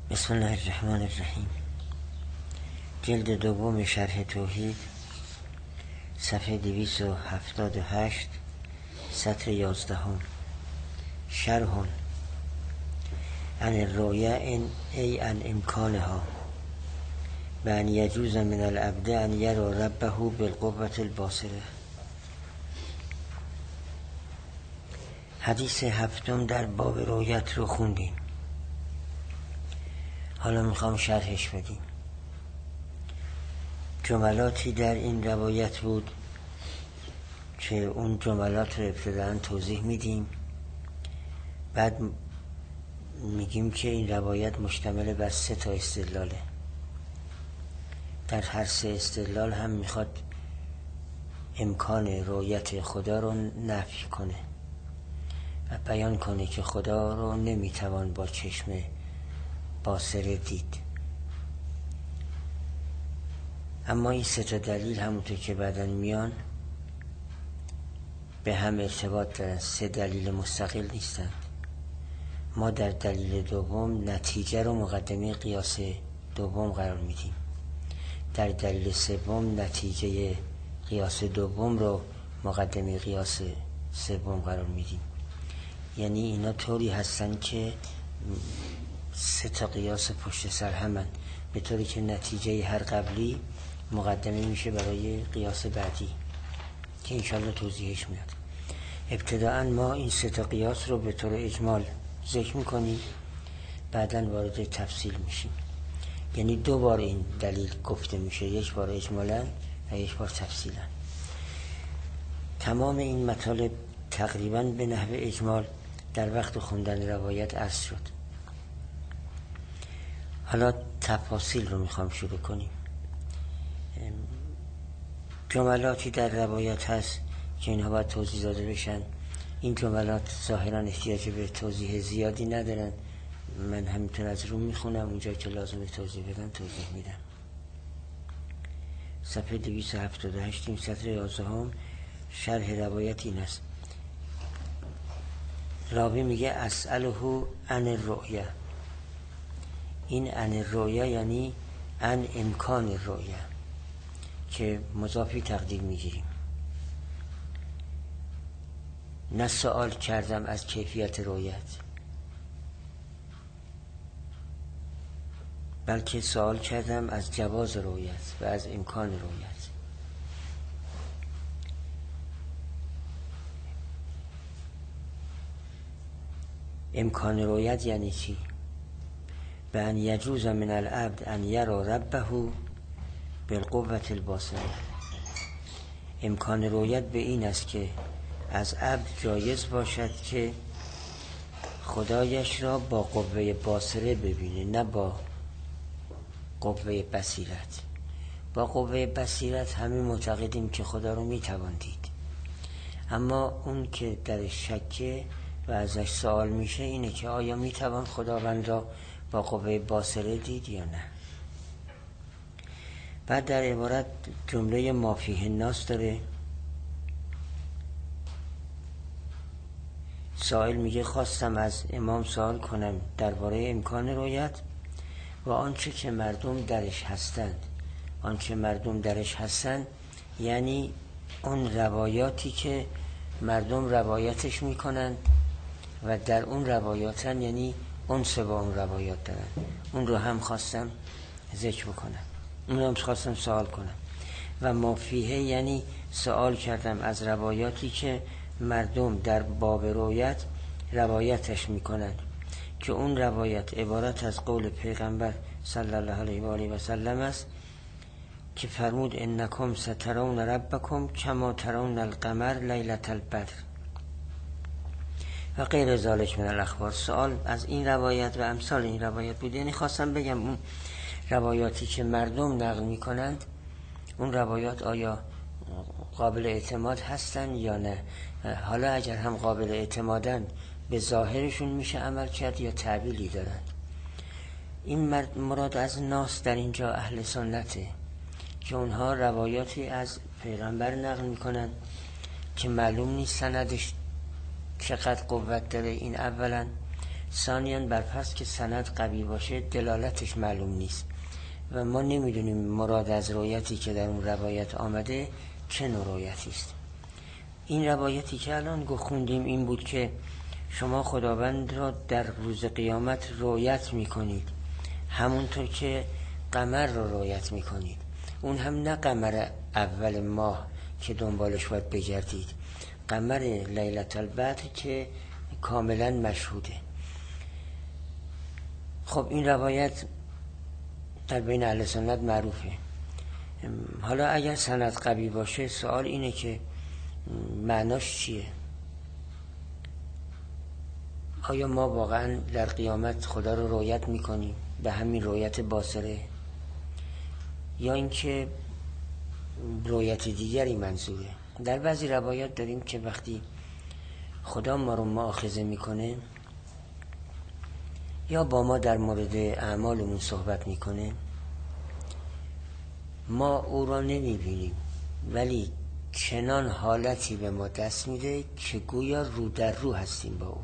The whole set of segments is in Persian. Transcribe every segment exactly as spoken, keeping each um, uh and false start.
بسم الله الرحمن الرحیم. جلد دوم شرح توحید، صفحه دویست و هفتاد و هشت، سطر یازدهم. شرح عن الرؤیا ای عن امکانها و ان یجوز من العبد ان یرا ربه بالقوة الباصره. حدیث هفتم در باب رؤیت رو خوندیم، حالا میخوام شرحش بدیم. جملاتی در این روایت بود که اون جملات رو ابتداً توضیح میدیم، بعد میگیم که این روایت مشتمل بر سه تا استدلاله. در هر سه استدلال هم میخواد امکان رؤیت خدا رو نفی کنه و بیان کنه که خدا رو نمیتوان با چشم باصره دید. اما این سه تا دلیل همونطور که بعداً میان به هم ارتباط دارن، سه دلیل مستقل نیستند. ما در دلیل دوم نتیجه رو مقدمه قیاس دوم قرار میدیم، در دلیل سوم نتیجه قیاس دوم رو مقدمه قیاس سوم قرار میدیم. یعنی اینا طوری هستن که سه تا قیاس پشت سر همن، به طوری که نتیجه هر قبلی مقدمه میشه برای قیاس بعدی که انشالله توضیحش میاد. ابتداءً ما این سه تا قیاس رو به طور اجمال ذکر میکنیم، بعداً وارد تفصیل میشیم. یعنی دو بار این دلیل گفته میشه، یک بار اجمالاً و یک بار تفصیلاً. تمام این مطالب تقریباً به نحو اجمال در وقت خوندن روایت عرض شد. حالا تفاصیل رو میخوام شروع کنیم. جملاتی در روایت هست که اینها باید توضیح داده بشن. این جملات ظاهرا احتیاج به توضیح زیادی ندارن، من همینطور از رو میخونم، اونجا که لازم توضیح بدم توضیح میدم. صفحه دویست و هفتاد و هشت، سطر یازدهم. شرح روایت این است: راوی میگه اسأله عن الرؤیا. این عن الرؤیا یعنی عن امکان الرؤیا که مضافی تقدیر میگیریم. نه سوال کردم از کیفیت رؤیت، بلکه سوال کردم از جواز رؤیت و از امکان رؤیت. امکان رؤیت یعنی چی؟ به ان یجوز من العبد ان یرا ربه بالقوة الباصره. امکان رؤیت به این است که از عبد جایز باشد که خدایش را با قوه باصره ببینه، نه با قوه بصیرت. با قوه بصیرت همه معتقدیم که خدا رو میتوان دید، اما اون که در شکه و ازش سوال میشه اینه که آیا میتوان خداوند را با قوه باصره دید یا نه. بعد در عبارت جمله ما فیه الناس داره. سائل میگه خواستم از امام سوال کنم درباره امکان رؤیت و آنچه که مردم درش هستند. آنچه مردم درش هستند یعنی اون روایاتی که مردم روایتش میکنن و در اون روایاتن، یعنی اون سه با اون روایات دارن. اون رو هم خواستم ذکر بکنم، اون رو هم خواستم سوال کنم. و ما فیه یعنی سوال کردم از روایاتی که مردم در باب رؤیت روایتش میکنن، که اون روایت عبارت از قول پیغمبر صلی الله علیه و آله و سلم است که فرمود انکم سترون ربکم کما ترون القمر لیلة البدر و غیر ذالک من الاخبار. سوال از این روایت و امثال این روایت بود. یعنی خواستم بگم اون روایاتی که مردم نقل میکنند، اون روایات آیا قابل اعتماد هستن یا نه. حالا اگر هم قابل اعتمادن به ظاهرشون میشه عمل کرد یا تعبیلی دارن. این مراد از ناس در اینجا اهل سنته که اونها روایاتی از پیغمبر نقل میکنن که معلوم نیست سندش چقدر قوت داره. این اولا. ثانیاً بر فرض که سند قوی باشه دلالتش معلوم نیست و ما نمیدونیم مراد از رویتی که در اون روایت آمده چه نوع رویتی است. این روایتی که الان خوندیم این بود که شما خداوند را در روز قیامت رویت میکنید همونطور که قمر را رویت میکنید، اون هم نه قمر اول ماه که دنبالش باید بگردید، قمر لیلة البدر که کاملا مشهوده. خب این روایت در بین اهل سنت معروفه. حالا اگر سند قوی باشه سوال اینه که معناش چیه؟ آیا ما واقعا در قیامت خدا رو رویت میکنیم به همین رویت باصره، یا اینکه رویت دیگری منظوره؟ در بعضی روایات داریم که وقتی خدا ما رو مؤاخذه میکنه یا با ما در مورد اعمالمون صحبت میکنه، ما او را نمیبینیم ولی چنان حالتی به ما دست میده که گویا رو در رو هستیم با او.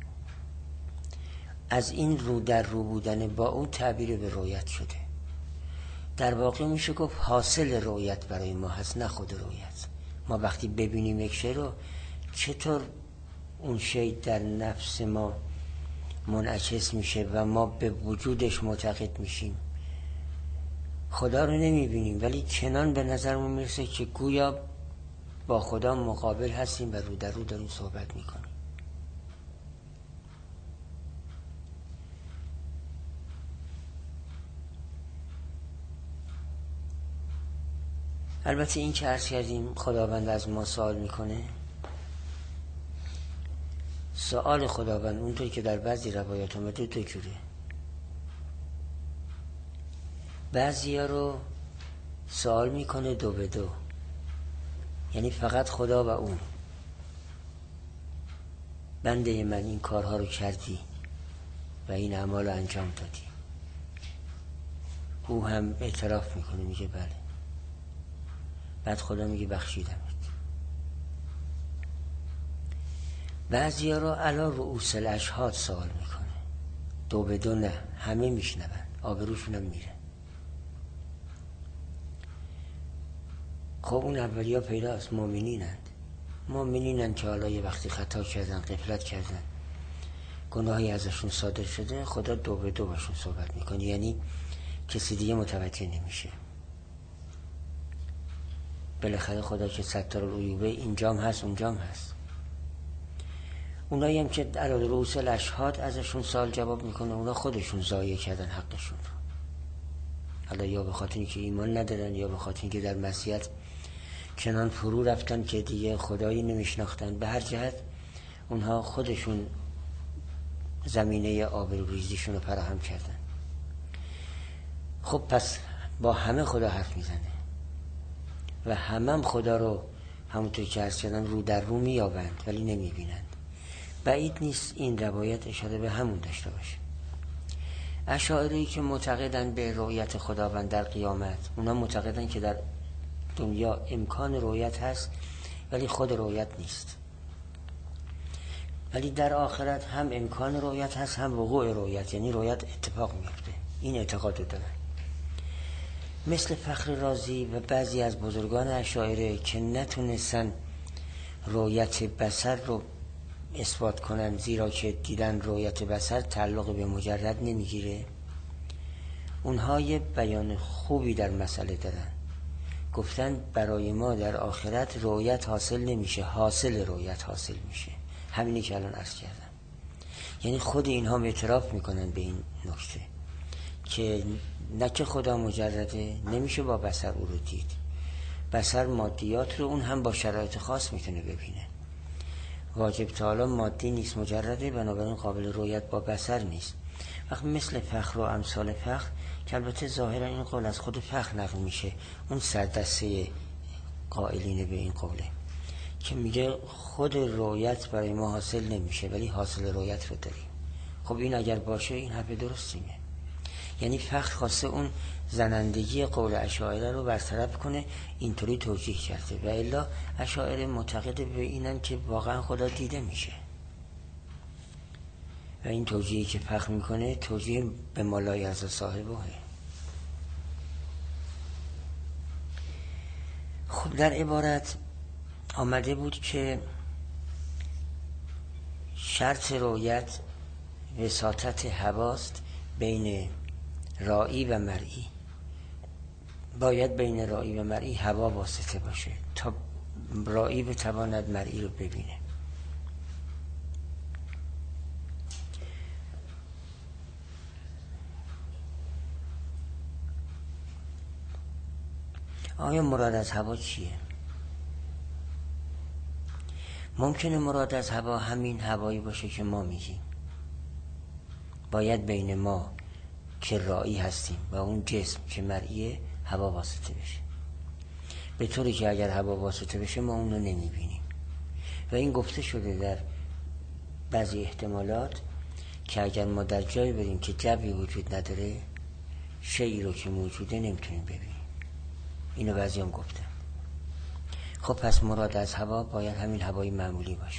از این رو در رو بودن با او تعبیر به رویت شده. در واقع میشه گفت حاصل رویت برای ما هست نه خود رویت. ما وقتی ببینیم یک شی رو چطور اون شی در نفس ما منعکس میشه و ما به وجودش معتقد میشیم. خدا رو نمیبینیم ولی چنان به نظرمون میرسه که گویا با خدا مقابل هستیم و رو در رو داریم صحبت میکنیم. البته این که عرض کردیم خداوند از ما سوال میکنه، سوال خداوند اونطوری که در بعضی روایات اومده دو جوره. بعضی ها رو سوال میکنه دو به دو، یعنی فقط خدا و اون. بنده من این کارها رو کردی و این اعمال رو انجام دادی. او هم اعتراف میکنه میگه بله. بعد خدا میگه بخشیدمت. بعضی ها رو علا رؤوس الاشهاد سوال میکنه، دو به دو نه، همه میشنون، آبروشون هم میره. خب اون اولی ها پیداست، مؤمنینند. مؤمنینند که حالا یه وقتی خطا کردن، غفلت کردن، گناهی ازشون صادر شده، خدا دو به دو باشون صحبت میکنه، یعنی کسی دیگه متوجه نمیشه. بالاخره خدا که ستار العیوبه اینجام هست اونجام هست. اونایی هم که علی رؤوس الاشهاد ازشون سوال جواب میکنه، اونا خودشون ضایع کردن حقشون رو. حالا یا به خاطر اینکه ایمان ندارن یا به خاطر اینکه در معصیت چنان فرو رفتن که دیگه خدایی نمیشناختن. به هر جهت اونها خودشون زمینه آبروریزیشون رو فراهم کردن. خب پس با همه خدا حرف میزنه و همه هم خدا رو همونطور که عرض کردم رو در رو میابند ولی نمیبینند. بعید نیست این روایت اشاره به همون داشته باشه. اشاعره‌ای که معتقدن به رؤیت خداوند در قیامت، اونا معتقدن که در دنیا امکان رؤیت هست ولی خود رؤیت نیست، ولی در آخرت هم امکان رؤیت هست هم وقوع رؤیت، یعنی رؤیت اتفاق میفته. این اعتقاد رو دارن. مثل فخر رازی و بعضی از بزرگان اشاعره که نتونستن رؤیت بصر رو اثبات کنن، زیرا که دیدن رؤیت بصر تعلق به مجرد نمیگیره. اونها یه بیان خوبی در مسئله دارن. گفتن برای ما در آخرت رؤیت حاصل نمیشه، حاصل رؤیت حاصل میشه. همینی که الان عرض کردم. یعنی خود اینها اعتراف میکنن به این نکته که نه که خدا مجرده، نمیشه با بصر او رو دید. بصر مادیات رو اون هم با شرایط خاص میتونه ببینه. واجب تعالی مادی نیست، مجرده، بنابراین قابل رؤیت با بصر نیست. وقتی مثل فخر و امثال فخر که البته ظاهرا این قول از خود فخر نقل میشه، اون سردسته قائلین به این قوله که میگه خود رؤیت برای ما حاصل نمیشه ولی حاصل رؤیت رو داریم. خب این اگر باشه این حرف درستیه. یعنی فخر خواسته اون زنندگی قول اشاعره رو برطرف کنه، اینطوری توجیه کرده. و الا اشاعره معتقد به اینن که واقعا خدا دیده میشه. و این توجیهی که فخر میکنه توجیه به مالای از صاحبه. خب در عبارت آمده بود که شرط رؤیت وساطت هواست بین رائی و مرئی. باید بین رائی و مرئی هوا واسطه باشه تا رائی بتواند مرئی رو ببینه. آیا مراد از هوا چیه؟ ممکنه مراد از هوا همین هوایی باشه که ما میگیم. باید بین ما که رائی هستیم و اون جسم که مرئیه هوا واسطه بشه، به طوری که اگر هوا واسطه بشه ما اون رو نمیبینیم. و این گفته شده در بعضی احتمالات که اگر ما در جایی بریم که جوی وجود نداره شیئی رو که موجوده نمیتونیم ببینیم. اینو بعضی هم گفتن. خب پس مراد از هوا باید همین هوای معمولی باشه.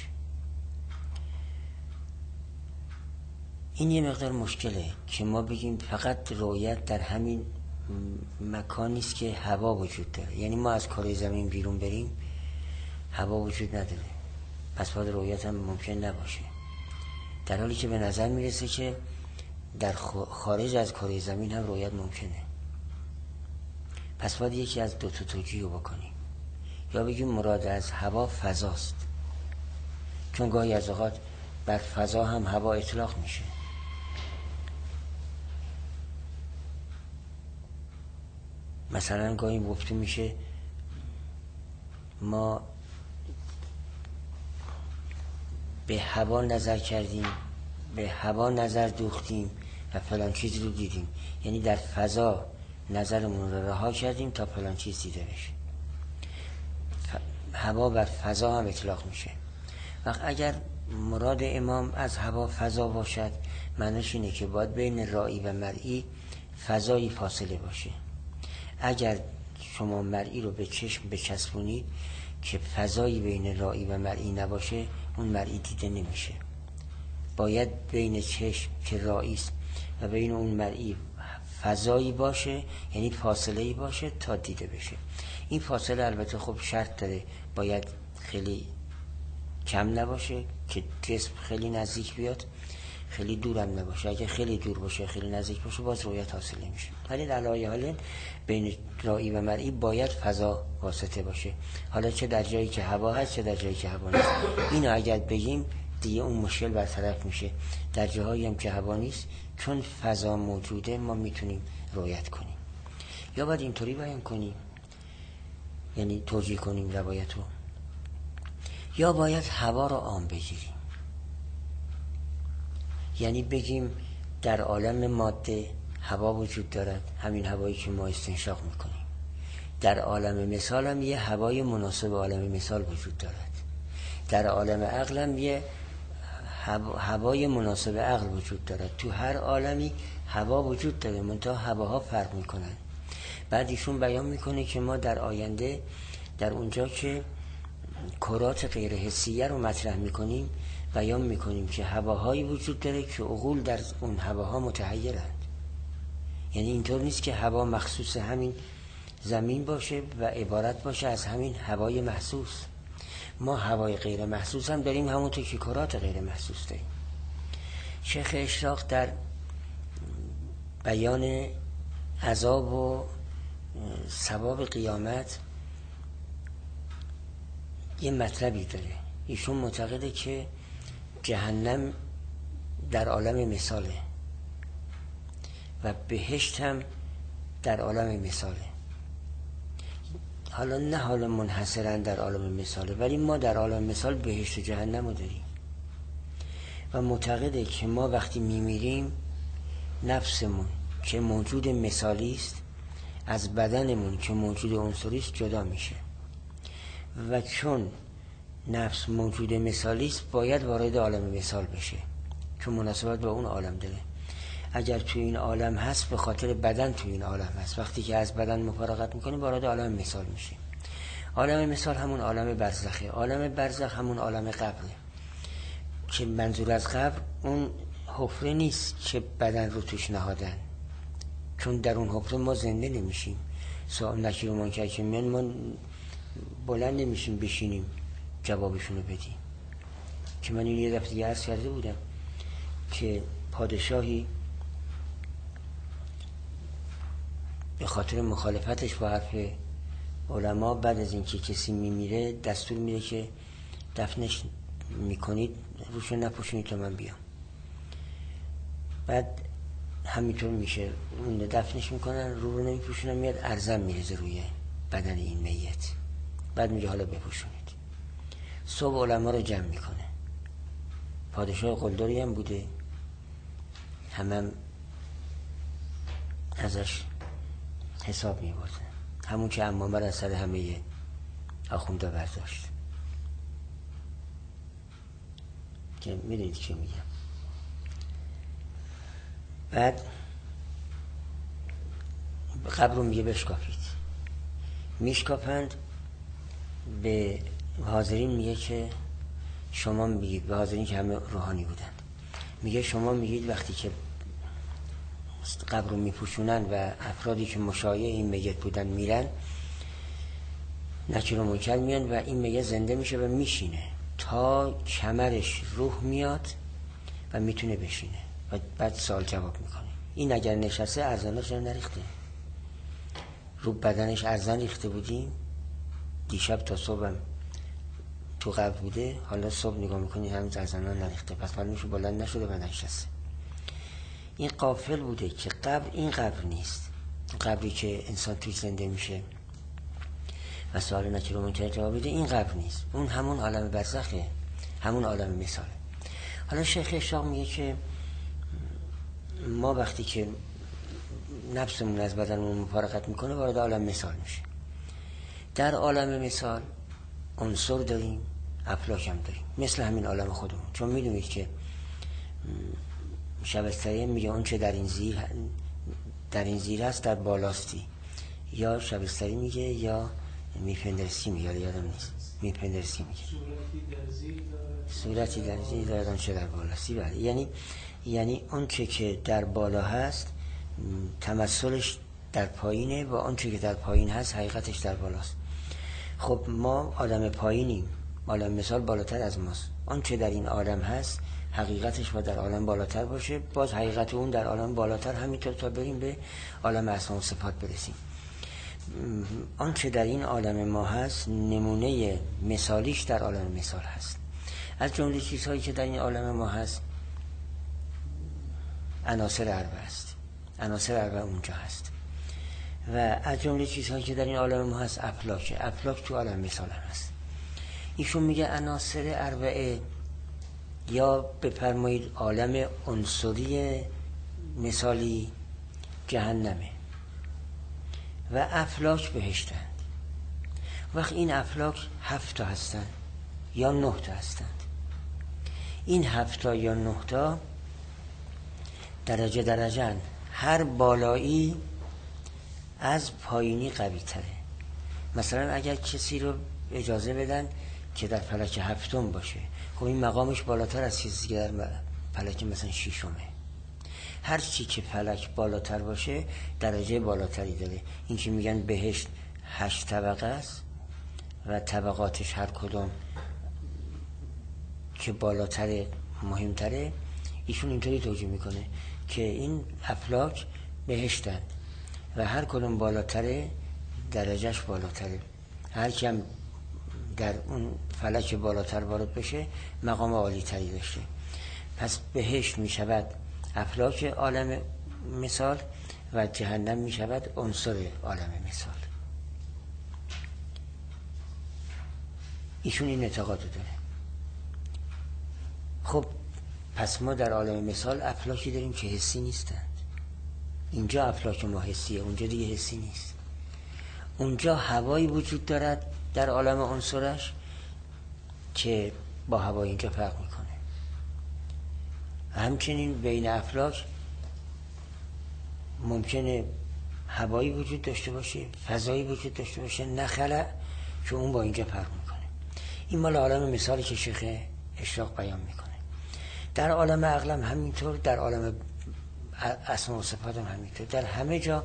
این یه مقدار مشکله که ما بگیم فقط رؤیت در همین مکانی است که هوا وجود داره. یعنی ما از کره زمین بیرون بریم هوا وجود نداره، پس باید رؤیت هم ممکن نباشه، در حالی که به نظر میرسه که در خارج از کره زمین هم رؤیت ممکنه. پس باید یکی از دو تا توجیه رو بکنیم. یا بگیم مراد از هوا فضاست، چون گاهی از اوقات بر فضا هم هوا اطلاق میشه. مثلا گاهی گفته میشه ما به هوا نظر کردیم، به هوا نظر دوختیم و فلان چیز رو دیدیم. یعنی در فضا نظرمون رو رها کردیم تا فلان چیز دیده بشه. هوا بر فضا هم اطلاق میشه. وقت اگر مراد امام از هوا فضا باشد، معنیش اینه که باید بین رائی و مرئی فضایی فاصله باشه. اگر شما مرئی رو به چشم بچسبونید که فضایی بین رائی و مرئی نباشه، اون مرئی دیده نمیشه. باید بین چشم که رائی است و بین اون مرئی فضایی باشه، یعنی فاصله‌ای باشه تا دیده بشه. این فاصله البته خب شرط داره، باید خیلی کم نباشه که جسم خیلی نزدیک بیاد، خیلی دورم نباشه. اگه خیلی دور باشه خیلی نزدیک باشه باز رؤیت حاصل نمیشه. ولی در لای حال بین رائی و مرئی باید فضا واسطه باشه، حالا چه در جایی که هوا هست چه در جایی که هوا نیست. اینو اگر بگیم دیگه اون مشکل برطرف میشه. در جاهایی هم که هوا نیست چون فضا موجوده ما میتونیم رؤیت کنیم. یا باید اینطوری بیان کنیم، یعنی توجیه کنیم روایت رو، یا باید هوا رو عام بگیریم. یعنی بگیم در عالم ماده هوا وجود دارد، همین هوایی که ما استنشاق میکنیم. در عالم مثال هم یه هوای مناسب عالم مثال وجود دارد. در عالم عقل هم یه هوای مناسب عقل وجود دارد. تو هر عالمی هوا وجود داره، منتها هواها فرق میکنن. بعد ایشون بیان میکنه که ما در آینده در اونجا که کرات غیر حسیه رو مطرح میکنیم بیان میکنیم که هواهایی وجود داره که عقول در اون هواها متحیرند. یعنی اینطور نیست که هوا مخصوص همین زمین باشه و عبارت باشه از همین هوای محسوس. ما هوای غیر محسوس هم داریم، همونطور که کرات غیر محسوس داریم. شیخ اشراق در بیان عذاب و ثواب قیامت یه مطلبی داره. ایشون معتقده که جهنم در عالم مثاله و بهشت هم در عالم مثاله. حالا نه حالا منحصرا در عالم مثاله، ولی ما در عالم مثال بهشت و جهنم رو داریم. و معتقده که ما وقتی میمیریم نفسمون که موجود مثالی است از بدنمون که موجود عنصری است جدا میشه. و چون نفس موجود مثالی است باید وارد عالم مثال بشه چون مناسبت با اون عالم داره. اگر تو این عالم هست به خاطر بدن تو این عالم هست، وقتی که از بدن مفارقت میکنیم وارد عالم مثال میشه. عالم مثال همون عالم برزخه. عالم برزخ همون عالم قبره که منظور از قبر اون حفره نیست که بدن رو توش نهادن، چون در اون حفره ما زنده نمیشیم. سوال نکیر و منکر که میان ما بلند نمیشیم بشینیم جوابشونو بدیم. که من این یه دفعه دیگه عرض کرده بودم که پادشاهی به خاطر مخالفتش با حرف علما بعد از اینکه کسی میمیره دستور میده که دفنش میکنید روشو نپوشونید تا من بیام. بعد همینطور میشه، اون دفنش میکنن، رو رو نمیپوشونن، میاد ارزم میرزه روی بدن این میت. بعد میگه حالا بپوشونید. صبح علما رو جمع میکنه. پادشاه قلدری هم بوده، همه هم ازش حساب میبردن، همون که عمامه را سر همه آخونده برداشت. که میدونید که میگم. بعد قبر رو میگه بشکافید، میشکافند. به حاضرین میگه که شما میگید، به حاضرین که همه روحانی بودن، میگه شما میگید وقتی که قبر رو میپوشونن و افرادی که مشایع این میت بودن میرن، نکیر و منکر میان و این میت زنده میشه و میشینه تا کمرش روح میاد و میتونه بشینه و بعد سوال جواب میکنه. این اگر نشسته ارزانش رو نریخته، رو بدنش ارزان ریخته بودیم دیشب تا صبحم تو قبر بوده، حالا صبح نگاه میکنی هنوز ارزان ها نریخته، پس معلومه بلند نشده و نشسته. این غافل بوده که قبر این قبر نیست، قبری که انسان توی زنده میشه و سوال نکیر و منکر جواب بده، این قبر نیست، اون همون عالم برزخه، همون عالم مثاله. حالا شیخ اشراق میگه که ما وقتی که نفسمون از بدنمون مفارقت میکنه وارد عالم مثال میشه. در عالم مثال عنصر داریم، افلاک هم داریم، مثل همین عالم خودمون. چون میدونید که شبستری میگه اون چه در این زیر در این زیر هست در بالاستی، یا شبستری میگه یا میپندرسی میگه، یادم نیست، میپندرسی میگه صورتی در زیر دارد اون چه در بالاستی. بله، یعنی یعنی اون چه که در بالا هست تمثلش در پایینه و اون چه که در پایین هست حقیقتش در بالاست. خب ما عالم پایینیم، عالم مثال بالاتر از ماست. اون چه در این عالم هست حقیقتش با در عالم بالاتر باشه، باز حقیقت اون در عالم بالاتر، همینطور تا بریم به عالم اسما و صفات برسیم. آن چه در این عالم ما هست نمونه مثالیش در عالم مثال هست. از جمله چیزهایی که در این عالم ما هست عناصر اربع است، عناصر اربع اونجا هست. و از جمله چیزهایی که در این عالم ما هست افلاک، افلاک تو عالم مثال هم هست. ایشون میگه عناصر اربعه یا بفرمایید عالم عنصری مثالی جهنمه و افلاک بهشتند. وقت این افلاک هفت تا هستند یا نه تا هستند. این هفت تا یا نه تا درجه درجه، هر بالایی از پایینی قوی تره. مثلا اگر کسی رو اجازه بدن که در فلک هفتم باشه، خب این مقامش بالاتر از چیزی که در فلک مثلا شیشمه. هر چی که فلک بالاتر باشه درجه بالاتری داره. این که میگن بهشت هشت طبقه است و طبقاتش هر کدوم که بالاتر مهمتره، ایشون اینطوری توجیه میکنه که این افلاک بهشتند و هر کدوم بالاتره درجهش بالاتره. هر کم در اون فلک بالاتر وارد بشه مقام عالی تری داشته. پس بهشت می شود افلاک عالم مثال و جهنم می شود عنصر عالم مثال. ایشون این اعتقاد داره. خب پس ما در عالم مثال افلاکی داریم که حسی نیستند. اینجا افلاک ما حسیه، اونجا دیگه حسی نیست. اونجا هوایی وجود دارد در عالم عنصرش که با هوای اینجا فرق میکنه. همچنین بین افلاک ممکنه هوایی وجود داشته باشه، فضایی وجود داشته باشه، نخلع، که اون با اینجا فرق میکنه. این مال عالم مثالی که شیخ اشراق بیان میکنه. در عالم عقلم همینطور، در عالم اسما و صفات هم همینطور. در همه جا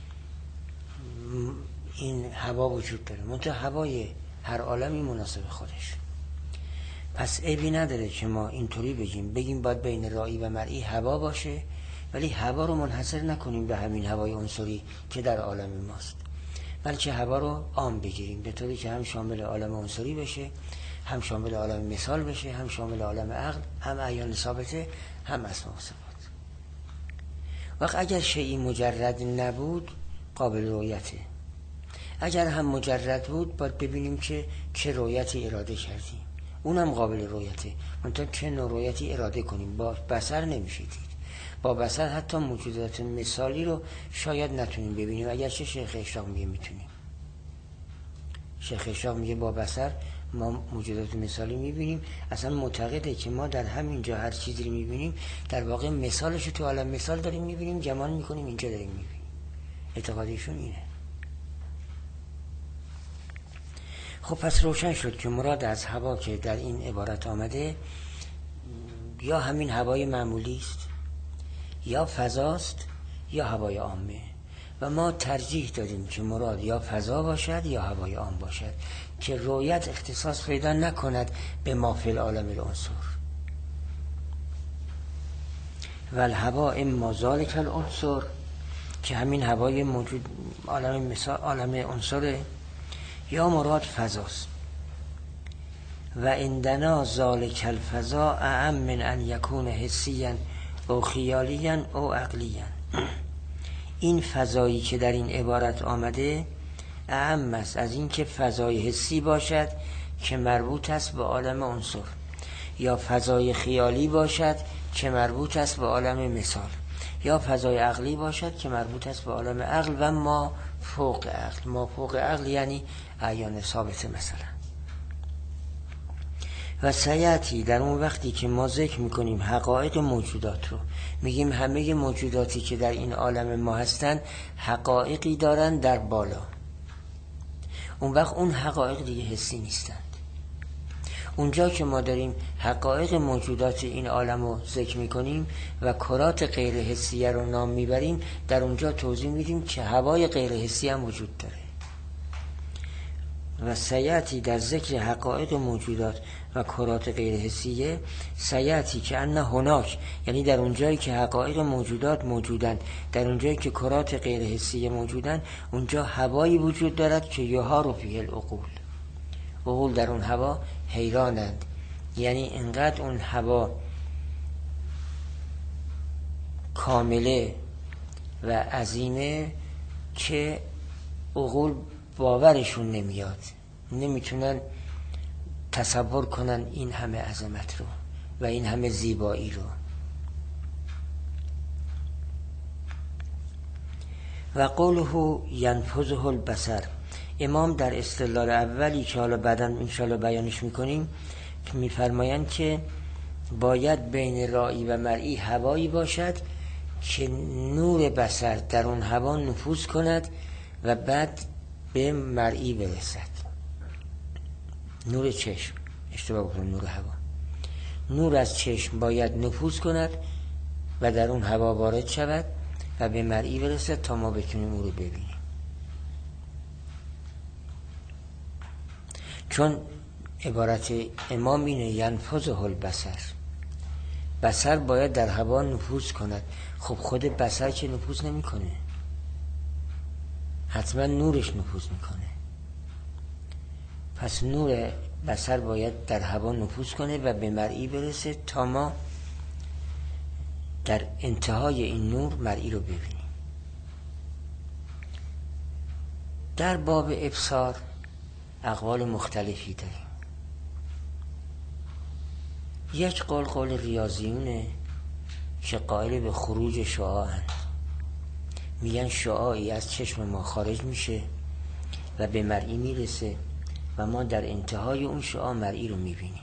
این هوا وجود داره، منتها هوای هر عالمی مناسب خودش. پس عیبی نداره که ما اینطوری بگیم بگیم باید بین رایی و مرئی هوا باشه، ولی هوا رو منحصر نکنیم به همین هوای عنصری که در عالم ماست، بلکه هوا رو عام بگیریم به طوری که هم شامل عالم عنصری بشه، هم شامل عالم مثال بشه، هم شامل عالم عقل، هم اعیان ثابته، هم اسما و صفات. وقت اگر شیئی مجرد نبود قابل رؤیته، اگر هم مجرد بود باید ببینیم که چه رؤیتی اراده کردیم، اونم قابل رؤیته، منتها که نوع رؤیتی اراده کنیم. با بصر نمیشه دید، با بصر حتی موجودات مثالی رو شاید نتونیم ببینیم، اگرچه شیخ اشراق میگه میتونیم. شیخ اشراق میگه با بصر ما موجودات مثالی میبینیم، اصلا معتقده که ما در همین جا هر چیزی رو میبینیم در واقع مثالش تو عالم مثال داریم میبینیم، جمال میکنیم اینجا داریم میبینیم. اعتقادشون اینه. خب پس روشن شد که مراد از هوا که در این عبارت آمده یا همین هوای معمولی است، یا فضاست، یا هوای عامه، و ما ترجیح دادیم که مراد یا فضا باشد یا هوای عام باشد که رؤیت اختصاص پیدا نکند به ما فی العالم العنصر. و الهوا اما ذالک العنصر، که همین هوای موجود عالم مثال عالم عنصره، یا مراد فضاست. و عندنا ذالک الفضا اعم من ان یکون حسیا او خیالیا او عقلیا. این فضایی که در این عبارت آمده اعم است از این که فضای حسی باشد که مربوط است به عالم عنصر، یا فضای خیالی باشد که مربوط است به عالم مثال، یا فضای عقلی باشد که مربوط است به عالم عقل و ما فوق عقل. ما فوق عقل یعنی اعیان ثابته مثلا. و سیاتی در اون وقتی که ما ذکر میکنیم حقایق موجودات رو، میگیم همه موجوداتی که در این عالم ما هستن حقایقی دارن در بالا، اون وقت اون حقایق دیگه حسی نیستند. اونجا که ما داریم حقایق موجودات این عالم رو ذکر میکنیم و کرات غیر حسیه رو نام میبریم، در اونجا توضیح میدیم که هوای غیر حسی هم وجود داره. و سیاتی در ذکر حقایق موجودات و کرات غیر حسیه، سیاتی که ان هناک، یعنی در اونجایی که حقایق موجودات موجودن، در اونجایی که کرات غیر حسیه موجودن، اونجا هوایی وجود دارد که یهار فیه العقول. عقول در اون هوا حیرانند، یعنی انقدر اون هوا کامله و عظیمه که عقول باورشون نمیاد، نمیتونن تصور کنن این همه عظمت رو و این همه زیبایی رو. و قوله ینفذه البصر، امام در استدلال اولی که حالا بعدا انشاءالله بیانش میکنیم که میفرمایند که باید بین رایی و مرئی هوایی باشد که نور بصر در اون هوا نفوذ کند و بعد به مرئی برسد. نور چشم، اشتباه بکنم، نور هوا، نور از چشم باید نفوذ کند و در اون هوا وارد شود و به مرئی برسد تا ما بتونیم او رو ببینیم. چون عبارت امام اینه ینفذه البصر، بصر باید در هوا نفوذ کند. خب خود بصر که نفوذ نمی کنه، حتما نورش نفوذ میکنه. پس نور بصر باید در هوا نفوذ کنه و به مرئی برسه تا ما در انتهای این نور مرئی رو ببینیم. در باب ابصار اقوال مختلفی داریم. یک قول قول ریاضیونه که قائل به خروج شعاعند، میگن شعاعی از چشم ما خارج میشه و به مرئی میرسه و ما در انتهای اون شعاع مرئی رو میبینیم.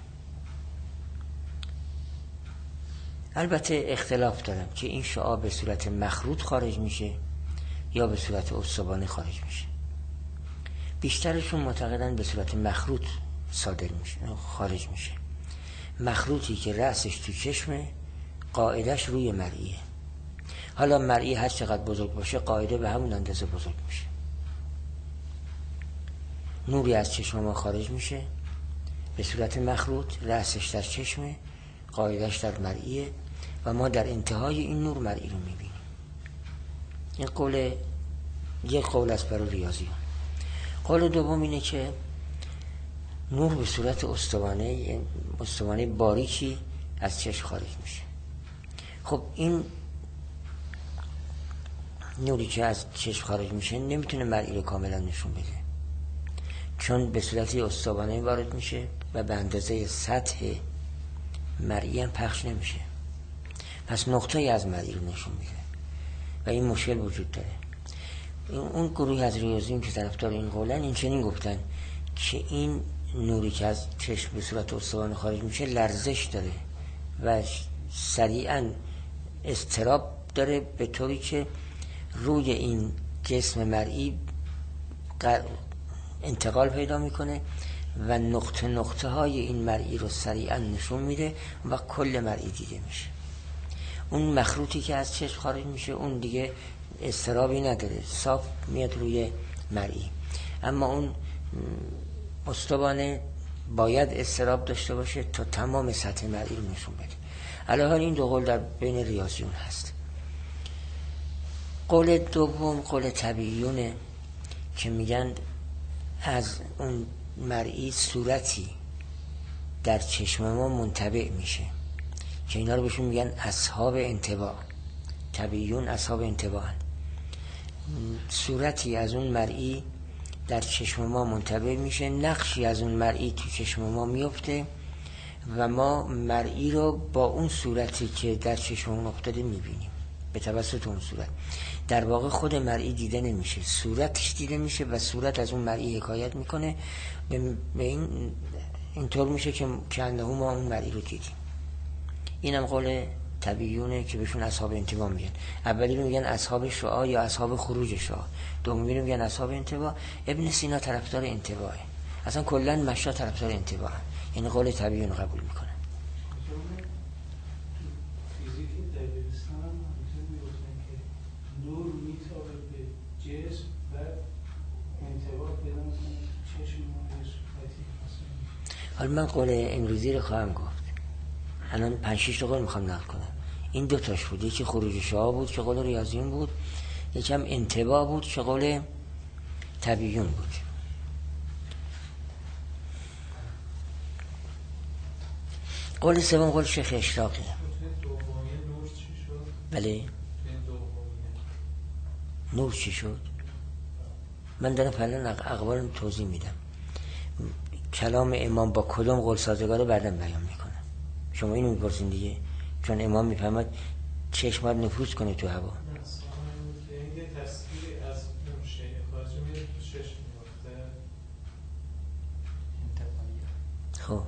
البته اختلاف دارم که این شعاع به صورت مخروط خارج میشه یا به صورت استوانه خارج میشه. بیشترشون معتقدن به صورت مخروط صادر میشه، خارج میشه. مخروطی که رأسش تو چشمه قاعدش روی مرئیه. حالا مرئی هر چقدر بزرگ باشه قاعده به همون اندازه بزرگ میشه. نوری از چشم ما خارج میشه به صورت مخروط، رأسش در چشمه، قاعدش در مرئیه و ما در انتهای این نور مرئی رو میبینیم. این قول یک قول است برای ریاضیون. قول دوم اینه که نور به صورت استوانه استوانه باریکی از چشم خارج میشه. خب این نوری که از چشم خارج میشه نمیتونه مرئی رو کاملا نشون بده، چون به صورت استوانه وارد میشه و به اندازه سطح مرئی هم پخش نمیشه. پس نقطه‌ای از مرئی رو نشون میده و این مشکل وجود داره. اون گروه از ریاضیون که طرفدار این قولن این چنین گفتن که این نوری که از چشم به صورت استوانه خارج میشه لرزش داره و سریعا اضطراب داره، به طوری که روی این جسم مرئی انتقال پیدا میکنه و نقطه نقطه های این مرئی رو سریعا نشون میده و کل مرئی دیده میشه. اون مخروطی که از چشم خارج میشه اون دیگه اضطرابی نداره، صاف میاد روی مرئی. اما اون استوانه باید اضطراب داشته باشه تا تمام سطح مرئی رو نشون بده. علاوه این دو قول در بین ریاضیون هست. قول دوم قول طبیعیونه که میگن از اون مرئی صورتی در چشم ما منطبع میشه که اینا رو بهشون میگن اصحاب انطباع. طبیعیون اصحاب انطباع. صورتی از اون مرئی در چشم ما منطبع میشه، نقشی از اون مرئی تو چشم ما میفته و ما مرئی رو با اون صورتی که در چشم ما افتاده میبینیم به توسط اون صورت. در واقع خود مرئی دیده نمیشه، صورتش دیده میشه و صورت از اون مرئی حکایت میکنه. به این اینطور میشه که چنده ما اون مرئی رو دیدیم. اینم قول طبیعیونه که بهشون اصحاب انطباع میگن. اولی رو میگن اصحاب شعاع یا اصحاب خروج شعاع، دومی رو میگن اصحاب انطباع. ابن سینا طرفدار انطباعه، اصلا کلا مشا طرفدار انطباع. این قول طبیعیون رو قبول میکنن. نور میتابه به جسم و انطباع پیدا میکنه چشم ما یه صورتی حاصل. حالا من قول امروزی رو خواهم گفت. الان پنج شش تا قول میخوام نقل کنم. این دو تاش بود، یکی خروج شعاع بود که قول ریاضیون بود، یکی هم انطباع بود که قول طبیعیون بود. قول سوم قول شیخ اشراقی. بله نور چی شد؟ من دارم فعلا اقوال توضیح میدم. کلام امام با کدوم قول سازگاره بعداً بیان میکنم. شما اینو میپرسین دیگه، چون امام میفهمد چشم باید نفوذ کنه تو هوا. یه تصویری از اون شیء خارجی میاد تو چشم میفته. خب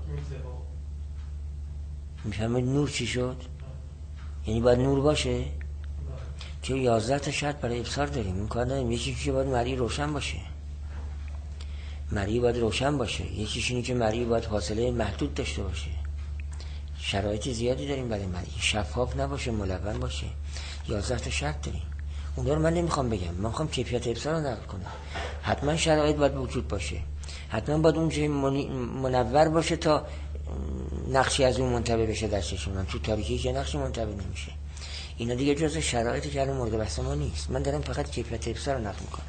میفهمد نور چی شد؟ یعنی باید نور باشه؟ که یازده تا شرط برای ابصار داریم. این کار داریم. یکیش که باید مرئی روشن باشه، مرئی باید روشن باشه. یکیش اینه که مرئی باید فاصله محدود داشته باشه. شرایط زیادی داریم برای مرئی، شفاف نباشه، ملون باشه. یازده تا شرط داریم. اونها رو من نمیخوام بگم، من میخوام کیفیت ابصار رو نقل کنم. حتما شرایط باید وجود باشه، حتما باید اون جای منور باشه تا نقشی از اون منطبع بشه در چشم من. تو تاریکی که نقشی منطبع نمیشه. اینا دیگه جزء شرایطی که الان مورد بحث ما نیست. من دارم فقط کیفیت ابصار رو نقل میکنم.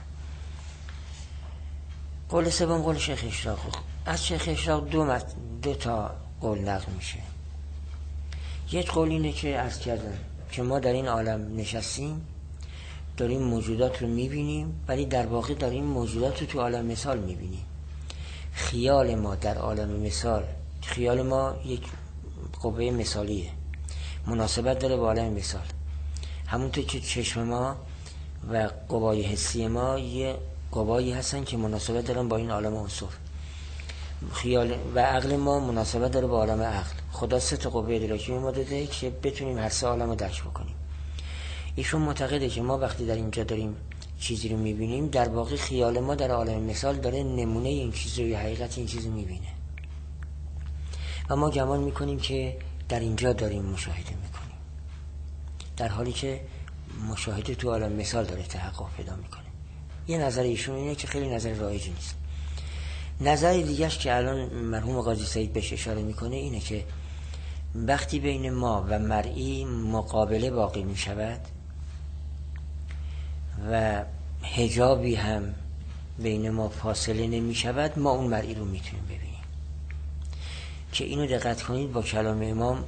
قول سوم قول شیخ اشراق. از شیخ اشراق دو مت... دو تا قول نقل میشه. یک قول اینه که عرض کردم که ما در این عالم نشستیم، داریم موجودات رو میبینیم، ولی در واقع داریم موجودات رو تو عالم مثال میبینیم. خیال ما در عالم مثال، خیال ما یک قوه مثالیه، مناسبت داره با عالم مثال. همونطور که چشم ما و قوای حسی ما یه قوایی هستن که مناسبت دارن با این عالم عنصر. خیال و عقل ما مناسبت داره با عالم عقل. خدا سه تا قوه ادراکی ما داده که بتونیم هر سه عالم رو درک بکنیم. ایشون معتقده که ما وقتی در اینجا داریم چیزی رو میبینیم، در واقع خیال ما در عالم مثال داره نمونه این چیز رو یا حقیقت این چیز رو میبینه و ما گمان میکنیم که در اینجا داریم مشاهده میکنیم. در حالی که مشاهده تو عالم مثال داره تحقق پیدا میکنه. یه نظر ایشون اینه که خیلی نظر رایجی نیست. نظر دیگهش که الان مرحوم قاضی سعید بهش اشاره میکنه اینه که وقتی بین ما و مرئی مقابله باقی میشود و حجابی هم بین ما فاصله نمیشود، ما اون مرئی رو میتونیم ببینیم. که اینو دقت کنید با کلام امام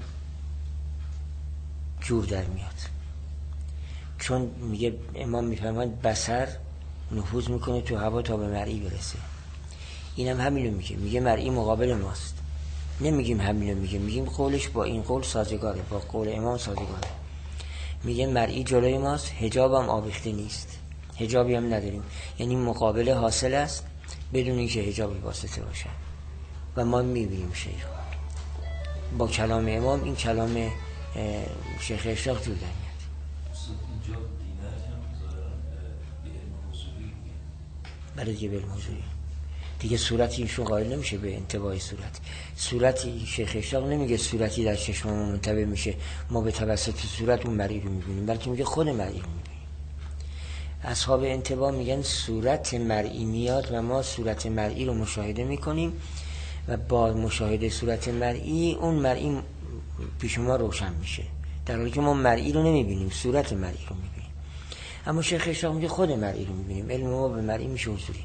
جور در میاد، چون میگه امام میفهمد بصر نفوذ میکنه تو هوا تا به مرئی برسه. اینم هم همینو میگه، میگه مرئی مقابل ماست. نمیگیم همینو میگه، میگیم قولش با این قول سازگاره، با قول امام سازگاره. میگه مرئی جلوی ماست، حجاب هم آویخته نیست، حجابی هم نداریم، یعنی مقابله حاصل است بدون اینکه حجابی واسطه باشه و ما میبینیم شیء رو. با کلام امام این کلام شیخ اشراق جور در میاد. اینجا دینت هم ظاهرا به علم حضوری برای دیگه به علم حضوری دیگه صورتی ایشون قائل نمیشه به انتباه صورت. صورتی شیخ اشراق نمیگه صورتی در چشم ما منتبه میشه ما به توسط صورت اون مرئی رو میبینیم، بلکه میگه خود مرئی رو میبینیم. اصحاب انتباه میگن صورت مرئی میاد و ما صورت مرئی رو مشاهده میکنیم و با مشاهده صورت مرئی اون مرئی پیش ما روشن میشه، در حالی که ما مرئی رو نمیبینیم، صورت مرئی رو میبینیم. اما شیخ اشراق میگه خود مرئی رو میبینیم، علم ما به مرئی میشه حضوری.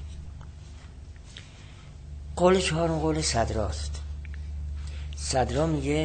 قول چهارم قول صدراست. صدرا میگه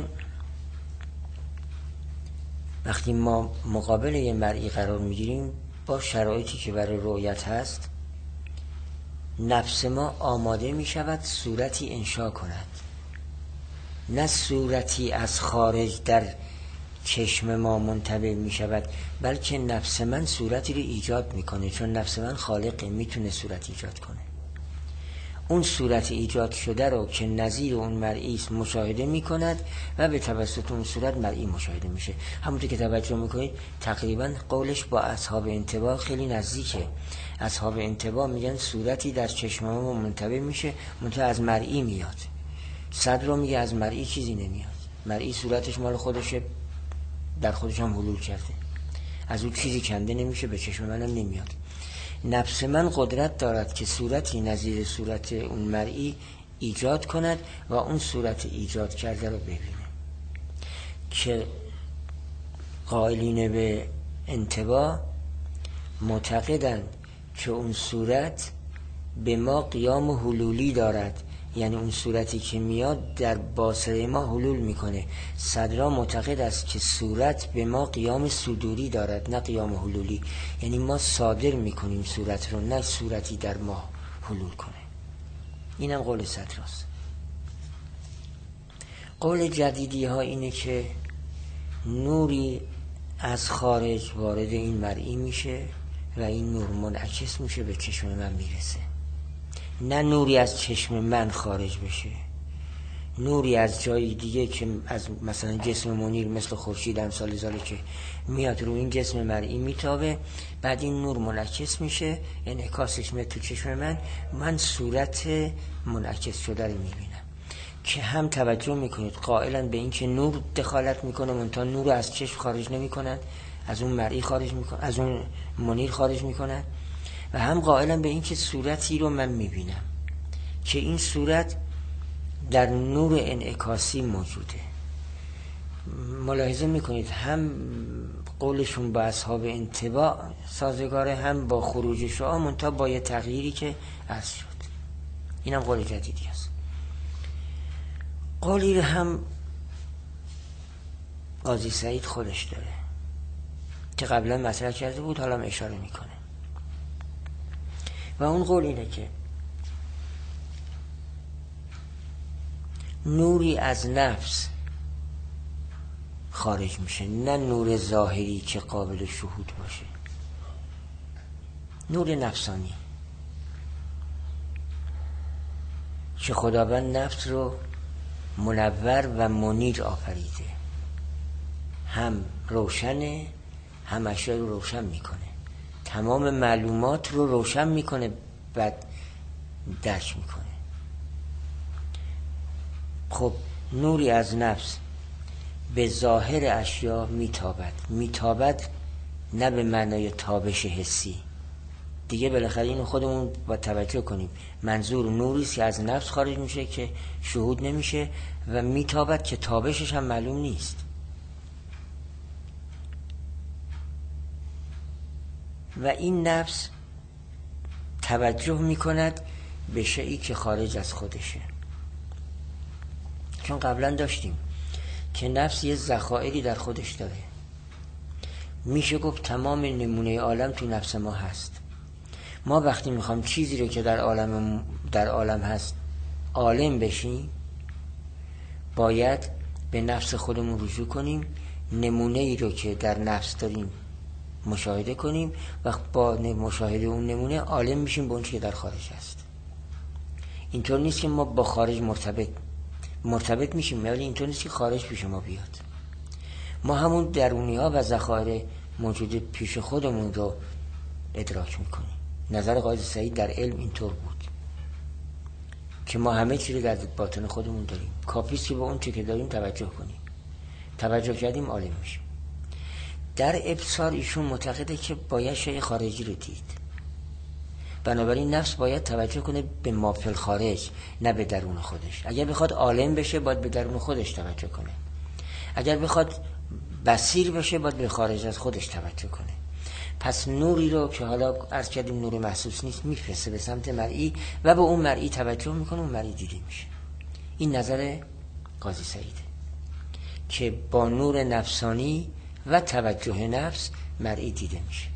وقتی ما مقابل یه مرئی قرار میگیریم با شرایطی که برای رؤیت هست، نفس ما آماده میشود صورتی انشا کند، نه صورتی از خارج در چشم ما منطبع میشود، بلکه نفس من صورتی رو ایجاد میکنه، چون نفس من خالقه، میتونه صورت ایجاد کنه. اون صورت ایجاد شده رو که نظیر اون مرئی است مشاهده میکند و به توسط اون صورت مرئی مشاهده میشه. همونطور که توجه میکنید تقریبا قولش با اصحاب انتباه خیلی نزدیکه. اصحاب انتباه میگن صورتی در چشم ما منطبع میشه، منتها از مرئی میاد. صدر رو میگه از مرئی چیزی نمیاد، مرئی صورتش مال خودشه، در خودش هم حلول کرده، از اون چیزی کنده نمیشه، به چشم منم نمیاد. نفس من قدرت دارد که صورتی نظیر صورت اون مرئی ایجاد کند و اون صورت ایجاد کرده رو ببینه. که قائلین به انتباه معتقدند که اون صورت به ما قیام حلولی دارد، یعنی اون صورتی که میاد در باصره ما حلول میکنه. صدرا معتقد است که صورت به ما قیام صدوری دارد، نه قیام حلولی، یعنی ما صادر میکنیم صورت رو، نه صورتی در ما حلول کنه. اینم قول صدراست. قول جدیدی ها اینه که نوری از خارج وارد این مرئی میشه و این نور منعکس میشه به چشم من میرسه، نه نوری از چشم من خارج بشه، نوری از جای دیگه که از مثلا جسم منیر مثل خورشید امثال ذالک که میاد رو این جسم مرئی میتابه، بعد این نور منعکس میشه، انعکاسش میاد تو چشم من، من صورت منعکس شده رو میبینم. که هم توجه میکنید قائلا به این که نور دخالت میکنه، منتها نور از چشم خارج نمیکنن، از اون مرئی خارج میکنن، از اون منیر خارج میکنن. و هم قائلا به این که صورتی رو من میبینم که این صورت در نور انعکاسی موجوده. ملاحظه میکنید هم قولشون با اصحاب انتباه سازگاره، هم با خروج شعاع، منتها با یه تغییری که عرض شد. اینم قول جدیدی است. قولی رو هم قاضی سعید خودش داره که قبلا مطرح کرده بود، حالا اشاره میکنه و اون قول اینه که نوری از نفس خارج میشه، نه نور ظاهری که قابل شهود باشه، نور نفسانی که خداوند نفس رو منور و منیر آفریده، هم روشنه هم اشیاء رو روشن میکنه، تمام معلومات رو روشن میکنه، بعد درک میکنه. خب نوری از نفس به ظاهر اشیا میتابد. میتابد نه به معنای تابش حسی دیگه، بالاخره اینو خودمون با توجه کنیم. منظور نوریست که از نفس خارج میشه که شهود نمیشه و میتابد که تابشش هم معلوم نیست. و این نفس توجه میکند به شیئی که خارج از خودشه. چون قبلا داشتیم که نفس یه ذخایری در خودش داره. میشه گفت تمام نمونه عالم تو نفس ما هست. ما وقتی میخوام چیزی رو که در عالم در عالم هست عالم بشیم، باید به نفس خودمون رجوع کنیم، نمونه ای رو که در نفس داریم مشاهده کنیم و با مشاهده اون نمونه عالم میشیم به اون که در خارج هست. اینطور نیست که ما با خارج مرتبط مرتبط میشیم، ولی اینطور نیست که خارج پیش ما بیاد. ما همون درونی ها و ذخایر موجود پیش خودمون رو ادراک میکنیم. نظر قاضی سعید در علم اینطور بود که ما همه چیز رو در باطن خودمون داریم، کافیست که به اون چی که داریم توجه کنیم. توجه کردیم عالم میشیم. در ابصار ایشون معتقده که باید شیء خارجی رو دید. بنابراین نفس باید توجه کنه به ما فی الخارج، نه به درون خودش. اگر بخواد عالم بشه باید به درون خودش توجه کنه. اگر بخواد بصیر بشه باید به خارج از خودش توجه کنه. پس نوری رو که حالا عرض کردیم نور محسوس نیست، میفرسته به سمت مرئی و به اون مرئی توجه میکنه، اون مرئی دیده میشه. این نظر قاضی سعیده که با نور نفسانی و توجه نفس مرئی دیده میشه.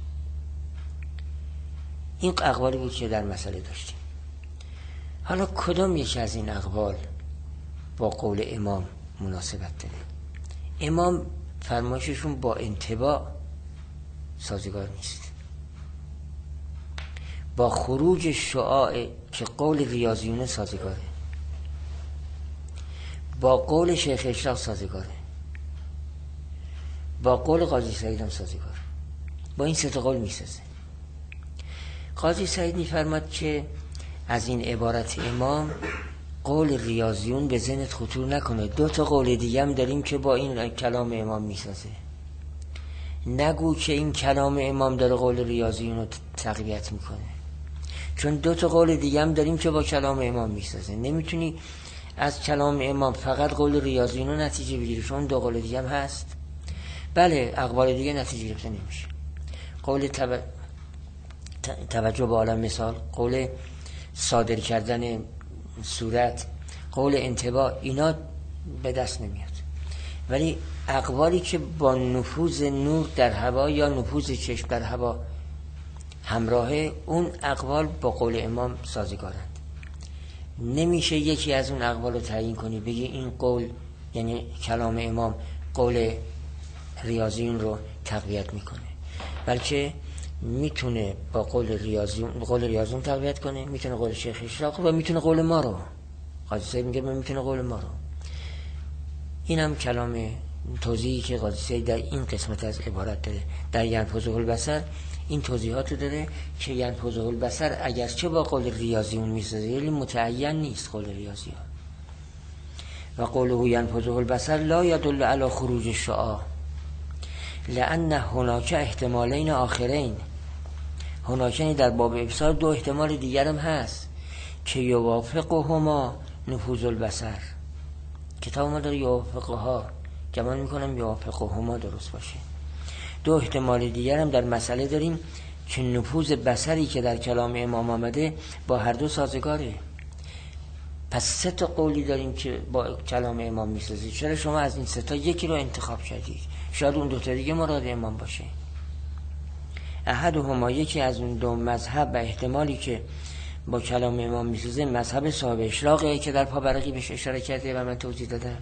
این اقوالی بود که در مسئله داشتیم. حالا کدام یکی از این اقوال با قول امام مناسبت داره؟ امام فرمایششون با انطباع سازگار نیست، با خروج شعاع که قول ریاضیونه سازگاره، با قول شیخ اشراق سازگاره، با قول قاضی سعید هم سازگاره. با این سه تا قول میسازه. قاضی سعید میفرماد که از این عبارت امام قول ریاضیون به ذهنت خطور نکنه، دو تا قول دیگه هم داریم که با این کلام امام میسازه. نگو که این کلام امام داره قول ریاضیون رو تقویت میکنه، چون دو تا قول دیگه هم داریم که با کلام امام میسازه. نمیتونی از کلام امام فقط قول ریاضیون رو نتیجه بگیری، چون دو قول دیگه هم هست. بله، اقوال دیگه نتیجه گرفته نمیشه. قول تب... توجه به عالم مثال، قول صادر کردن صورت، قول انطباع، اینا به دست نمیاد. ولی اقوالی که با نفوذ نور در هوا یا نفوذ چشم در هوا همراهه، اون اقوال با قول امام سازگارند. نمیشه یکی از اون اقوال رو تعیین کنی بگی این قول یعنی کلام امام قول ریاضیون رو تقویت میکنه، بلکه میتونه با قول ریاضیون قول ریاضیون تقویت کنه، میتونه قول شیخ اشراق و میتونه قول ما رو. قاضی سعید میگه میتونه قول ما رو. اینم کلام توضیحی که قاضی سعید در این قسمت از عبارت داره. در ینفذه البصر این توضیحات داره که ینفذه البصر اگرچه با قول ریاضیون میسازه ولی متعین نیست قول ریاضیون. و قوله ینفذه البصر لا یدل علی خروج الشعاع لأن هناک احتمالین آخرین. هناک در باب ابصار دو احتمال دیگرم هست که یوافقهما نفوذ البصر. کتاب ما داره یوافقها، گمان میکنم یوافقهما درست باشه. دو احتمال دیگرم در مسئله داریم که نفوذ بصری که در کلام امام آمده با هر دو سازگاره. پس سه تا قولی داریم که با کلام امام میسازی. چرا شما از این سه تا یکی رو انتخاب کردید؟ شاید اون دو تا دیگه مراد امام باشه. احدهما، یکی از اون دو مذهب و احتمالی که با کلام امام میسازه مذهب صاحب اشراقه که در پابرقی بهش اشاره کرده و من توضیح دادم.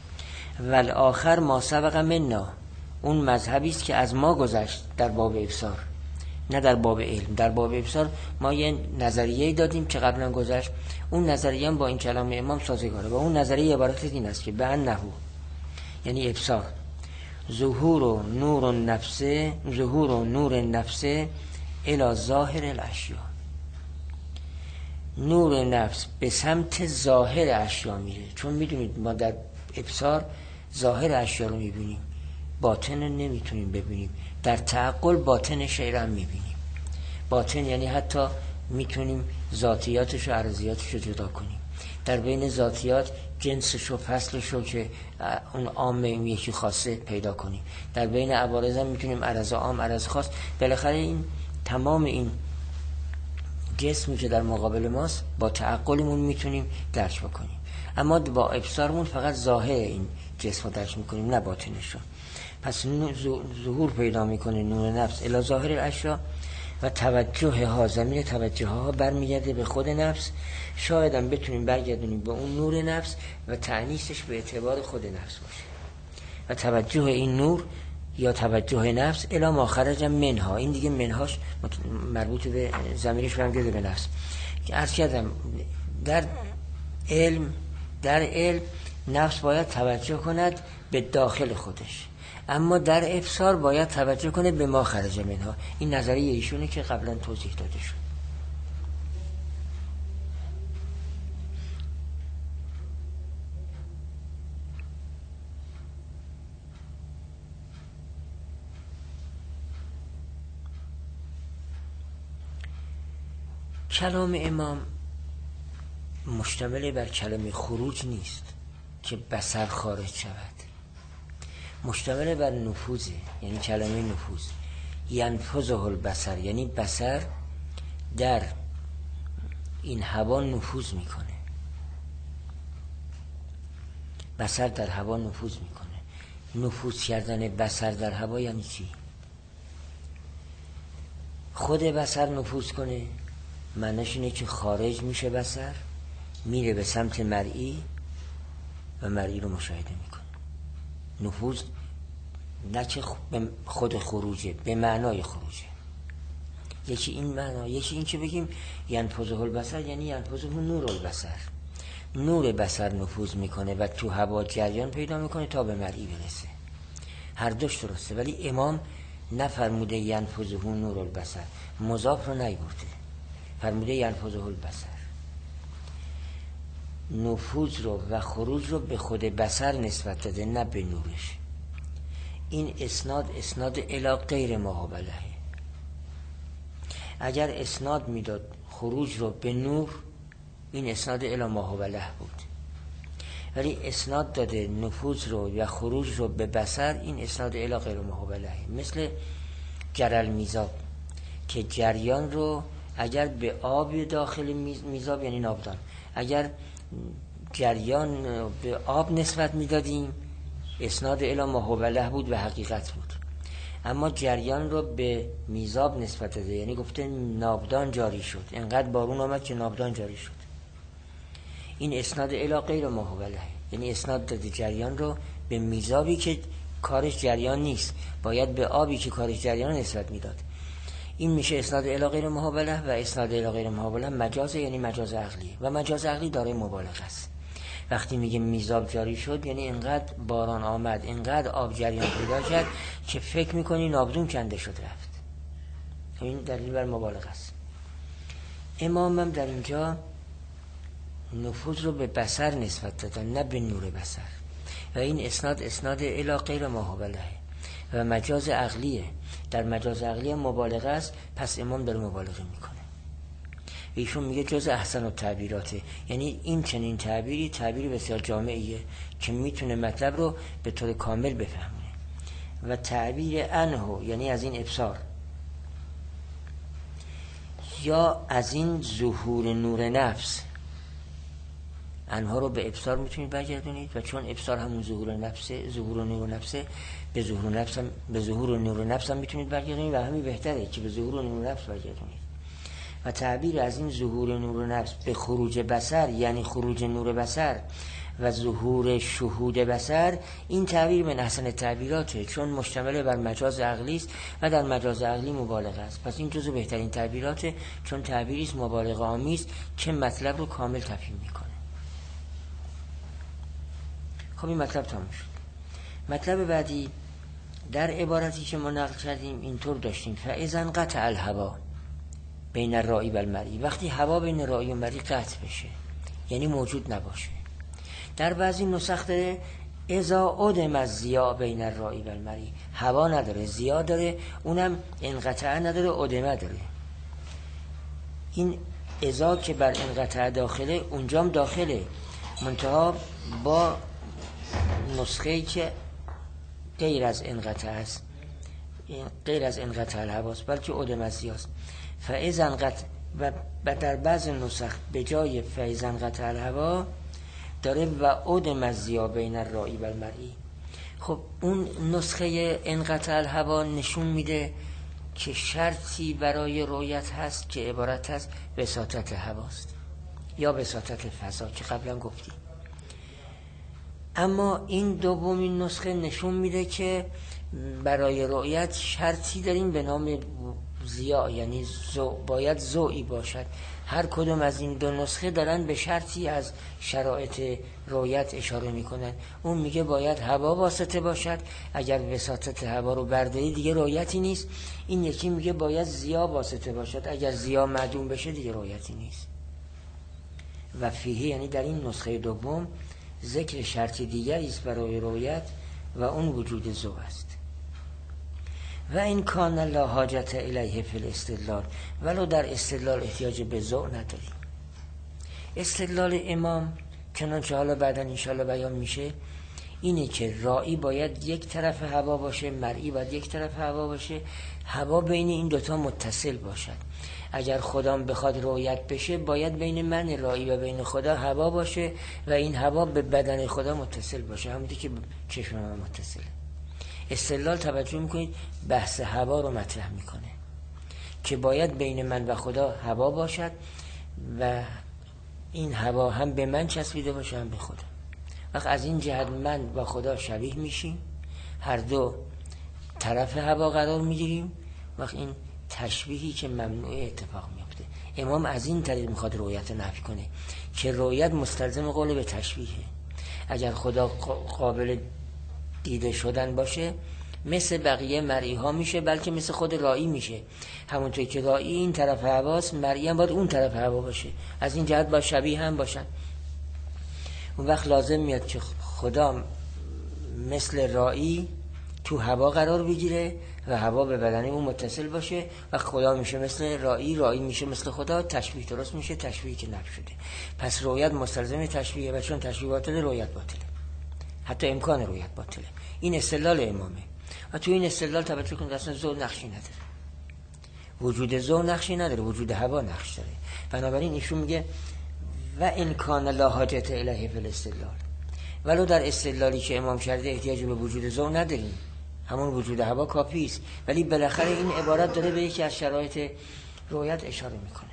والآخر ما سبق منا، اون مذهبی است که از ما گذشت در باب ابصار، نه در باب علم. در باب ابصار ما یه نظریه دادیم که قبلا گذشت، اون نظریه هم با این کلام امام سازگاره. و اون نظریه عبارت این است که به انه، یعنی ابصار، ظهور و نور النفس ظهور و نور النفس الی ظاهر الاشیاء. نور نفس به سمت ظاهر اشیا میره، چون میدونید ما در ابصار ظاهر اشیا رو میبینیم، باطن رو نمیتونیم ببینیم. در تعقل باطن شی رو هم میبینیم. باطن یعنی حتی میتونیم ذاتیاتش و عرضیاتش رو جدا کنیم. در بین ذاتیات جنسش و فصلش رو که اون عام یکی خاصه پیدا کنیم. در بین عوارض هم میتونیم عرض عام، عرض خاص. بالاخره این تمام این جسمی که در مقابل ماست با تعقلمون میتونیم درک بکنیم، اما با ابصارمون فقط ظاهر این جسم رو درک میکنیم، نه باطنش رو. پس ظهور پیدا میکنه نور نفس الی ظاهر الاشیا و توجه ها، زمین توجه ها برمیگرده به خود نفس. شاید هم بتونیم برگردونیم به اون نور نفس و تعنیسش به اعتبار خود نفس باشه و توجه این نور یا توجه نفس الی ما خرج منها. این دیگه منهاش مربوط به ضمیرش برمیگرده به نفس. که عرض کردم در علم در علم نفس باید توجه کند به داخل خودش، اما در ابصار باید توجه کنه به ما خرج منها. این نظریه ایشونه که قبلا توضیح داده شد. کلام امام مشتمل بر کلمه خروج نیست که بصر خارج شود، مشتمل بر نفوذه، یعنی کلمه نفوذ. ینفذه البصر یعنی بصر در این هوا نفوذ میکنه. بصر در هوا نفوذ میکنه. نفوذ کردن بصر در هوا یعنی چی؟ خود بصر نفوذ کنه، معنیش اینه که خارج میشه بصر، میره به سمت مرئی و مرئی رو مشاهده میکنه. نفوذ نه که خود خروجه، به معنای خروجه. یکی این معنا، یکی این که بگیم ینفذه البصر یعنی ینفذه نور البصر. نور بصر نفوذ میکنه و تو هوا جریان پیدا میکنه تا به مرئی برسه. هر دوش درسته، ولی امام نفرموده ینفذه نور البصر، مضاف رو نیورده، فرموده ینفذه البصر. نفوذ رو و خروج رو به خود بصر نسبت داده، نه به نورش. این اسناد اسناد الی غیر ما قبله. اگر اسناد میداد خروج رو به نور، این اسناد الی ما قبله بود، ولی اسناد داده نفوذ رو و خروج رو به بصر، این اسناد الی غیر ما قبله. مثل جرل میزاب که جریان رو اگر به آب داخل میزاب یعنی نابدان، اگر جریان به آب نسبت میدادیم اسناد الی ما قبله بود و حقیقت بود، اما جریان رو به میزاب نسبت داده، یعنی گفته نابدان جاری شد، انقدر بارون آمد که نابدان جاری شد. این اسناد الی غیر ما قبله، یعنی اسناد داده جریان رو به میزابی که کارش جریان نیست، باید به آبی که کارش جریان نسبت میداد. این میشه اسناد الی غیر ما قبله و اسناد الی غیر ما قبله مجاز، یعنی مجاز عقلی، و مجاز عقلی داره مبالغه است. وقتی میگه میزاب جاری شد یعنی اینقدر باران آمد، اینقدر آب جریان پیدا کرد که فکر میکنی نابدون کنده شد رفت. این دلیل بر مبالغه است. امامم در اینجا نفوذ رو به بصر نسبت دادن، نه به نور بصر، و این اسناد اسناد الی غیر ما قبله و مجاز عقلیه. در مجاز عقلی مبالغه است، پس امام داره مبالغه میکنه. ایشون میگه جز احسن التعبیراته، یعنی این چنین تعبیری تعبیر بسیار جامعیه که میتونه مطلب رو به طور کامل بفهمونه. و تعبیر انه یعنی از این ابصار یا از این ظهور نور نفس، انها رو به ابصار میتونید برگردونید و چون ابصار همون ظهور نفسه، ظهور نور نفسه، به ظهور نفس هم به ظهور نور نفس هم میتونید برگردونید و همین بهتره که به ظهور نور نفس برگردونید. و تعبیر از این ظهور نور نفس به خروج بصر یعنی خروج نور بصر و ظهور شهود بصر، این تعبیر من احسن تعبیراته، چون مشتمل بر مجاز عقلی است و در مجاز عقلی مبالغه است. پس این جزو بهترین تعبیراته، چون تعبیری است مبالغه آمیز که مطلب رو کامل تفهیم میکنه. خب این مطلب تموم شد. مطلب بعدی در عبارتی که ما نقل کردیم اینطور داشتیم: فاذا قطع الهوا بین الرائی و المرئی، وقتی هوا بین رائی و مرئی قطع بشه یعنی موجود نباشه. در بعضی نسخ داره اذا عدم از ضیا بین الرائی و المرئی، هوا نداره، ضیا داره، اونم انقطاع نداره، عدمه داره. این اذا که بر انقطاع داخله، اونجام داخله، منتها با نسخه‌ای که غیر از انقطاع است، غیر از انقطاع الهواست، بلکه عدم از ضیاست. فاذا انقطع، و در بعض نسخ به جای فاذا انقطع الهوا داره و عدم از ضیا بین الرائی و المرئی. خب اون نسخه انقطاع الهوا نشون میده که شرطی برای رؤیت هست که عبارت هست وساطت هواست یا وساطت فضا که قبلا گفتیم. اما این دومین نسخه نشون میده که برای رؤیت شرطی داریم به نام ضیا، یعنی زو، باید ضوئی باشد. هر کدوم از این دو نسخه دارن به شرطی از شرایط رؤیت اشاره میکنن. اون میگه باید هوا واسطه باشد، اگر وساطت هوا رو برداری دیگه رؤیتی نیست. این یکی میگه باید ضیا واسطه باشد، اگر ضیا معدوم بشه دیگه رؤیتی نیست. و فیه، یعنی در این نسخه دوم ذکر شرط دیگری است برای رؤیت و اون وجود ضوء است. و این کان لا حاجت الیه فی الاستدلال، ولو در استدلال احتیاج به ضوء نداریم. استدلال امام چنانچه حالا بعدا انشاءالله بیان میشه اینه که رائی باید یک طرف هوا باشه، مرئی باید یک طرف هوا باشه، هوا بین این دوتا متصل باشد. اگر خدا بخواد رؤیت بشه باید بین من رائی و بین خدا هوا باشه و این هوا به بدن خدا متصل باشه، همونطور که چشم من متصله. استدلال توجه میکنید بحث هوا رو مطرح میکنه که باید بین من و خدا هوا باشد و این هوا هم به من چسبیده باشه هم به خدا. وقت از این جهت من و خدا شبیه میشیم، هر دو طرف هوا قرار میگیریم، وقت این تشبیهی که ممنوع اتفاق میفته. امام از این طریق میخواد رؤیت نفی کنه که رؤیت مستلزم قول به تشبیهه. اگر خدا قابل دیده شدن باشه مثل بقیه مرئی ها میشه، بلکه مثل خود رائی میشه. همونطور که رائی این طرف هواست، مرئی هم باید اون طرف هوا باشه. از این جهت با شبیه هم باشن. اون وقت لازم میاد که خدا مثل رائی تو هوا قرار بگیره و هوا به بدن اون متصل باشه و خدا میشه مثل رائی، رائی میشه مثل خدا. تشبیه درست میشه، تشبیهی که نفی شده. پس رؤیت مستلزم تشبیه و چون تشبیه باطله رؤیت باطله، حتی امکان رؤیت باطله. این استدلال امامه و تو این استدلال توجه کنید اصلا ضوء نقشی نداره، وجود ضوء نقشی نداره، وجود هوا نقش داره. بنابراین ایشون میگه و ان کان لا حاجت الیه فی الاستدلال، ولو در استدلالی که امام شرده احتیاج به وجود ضوء نداریم، همون وجود هوا کافی است، ولی بالاخره این عبارت داره به یکی از شرایط رؤیت اشاره میکنه.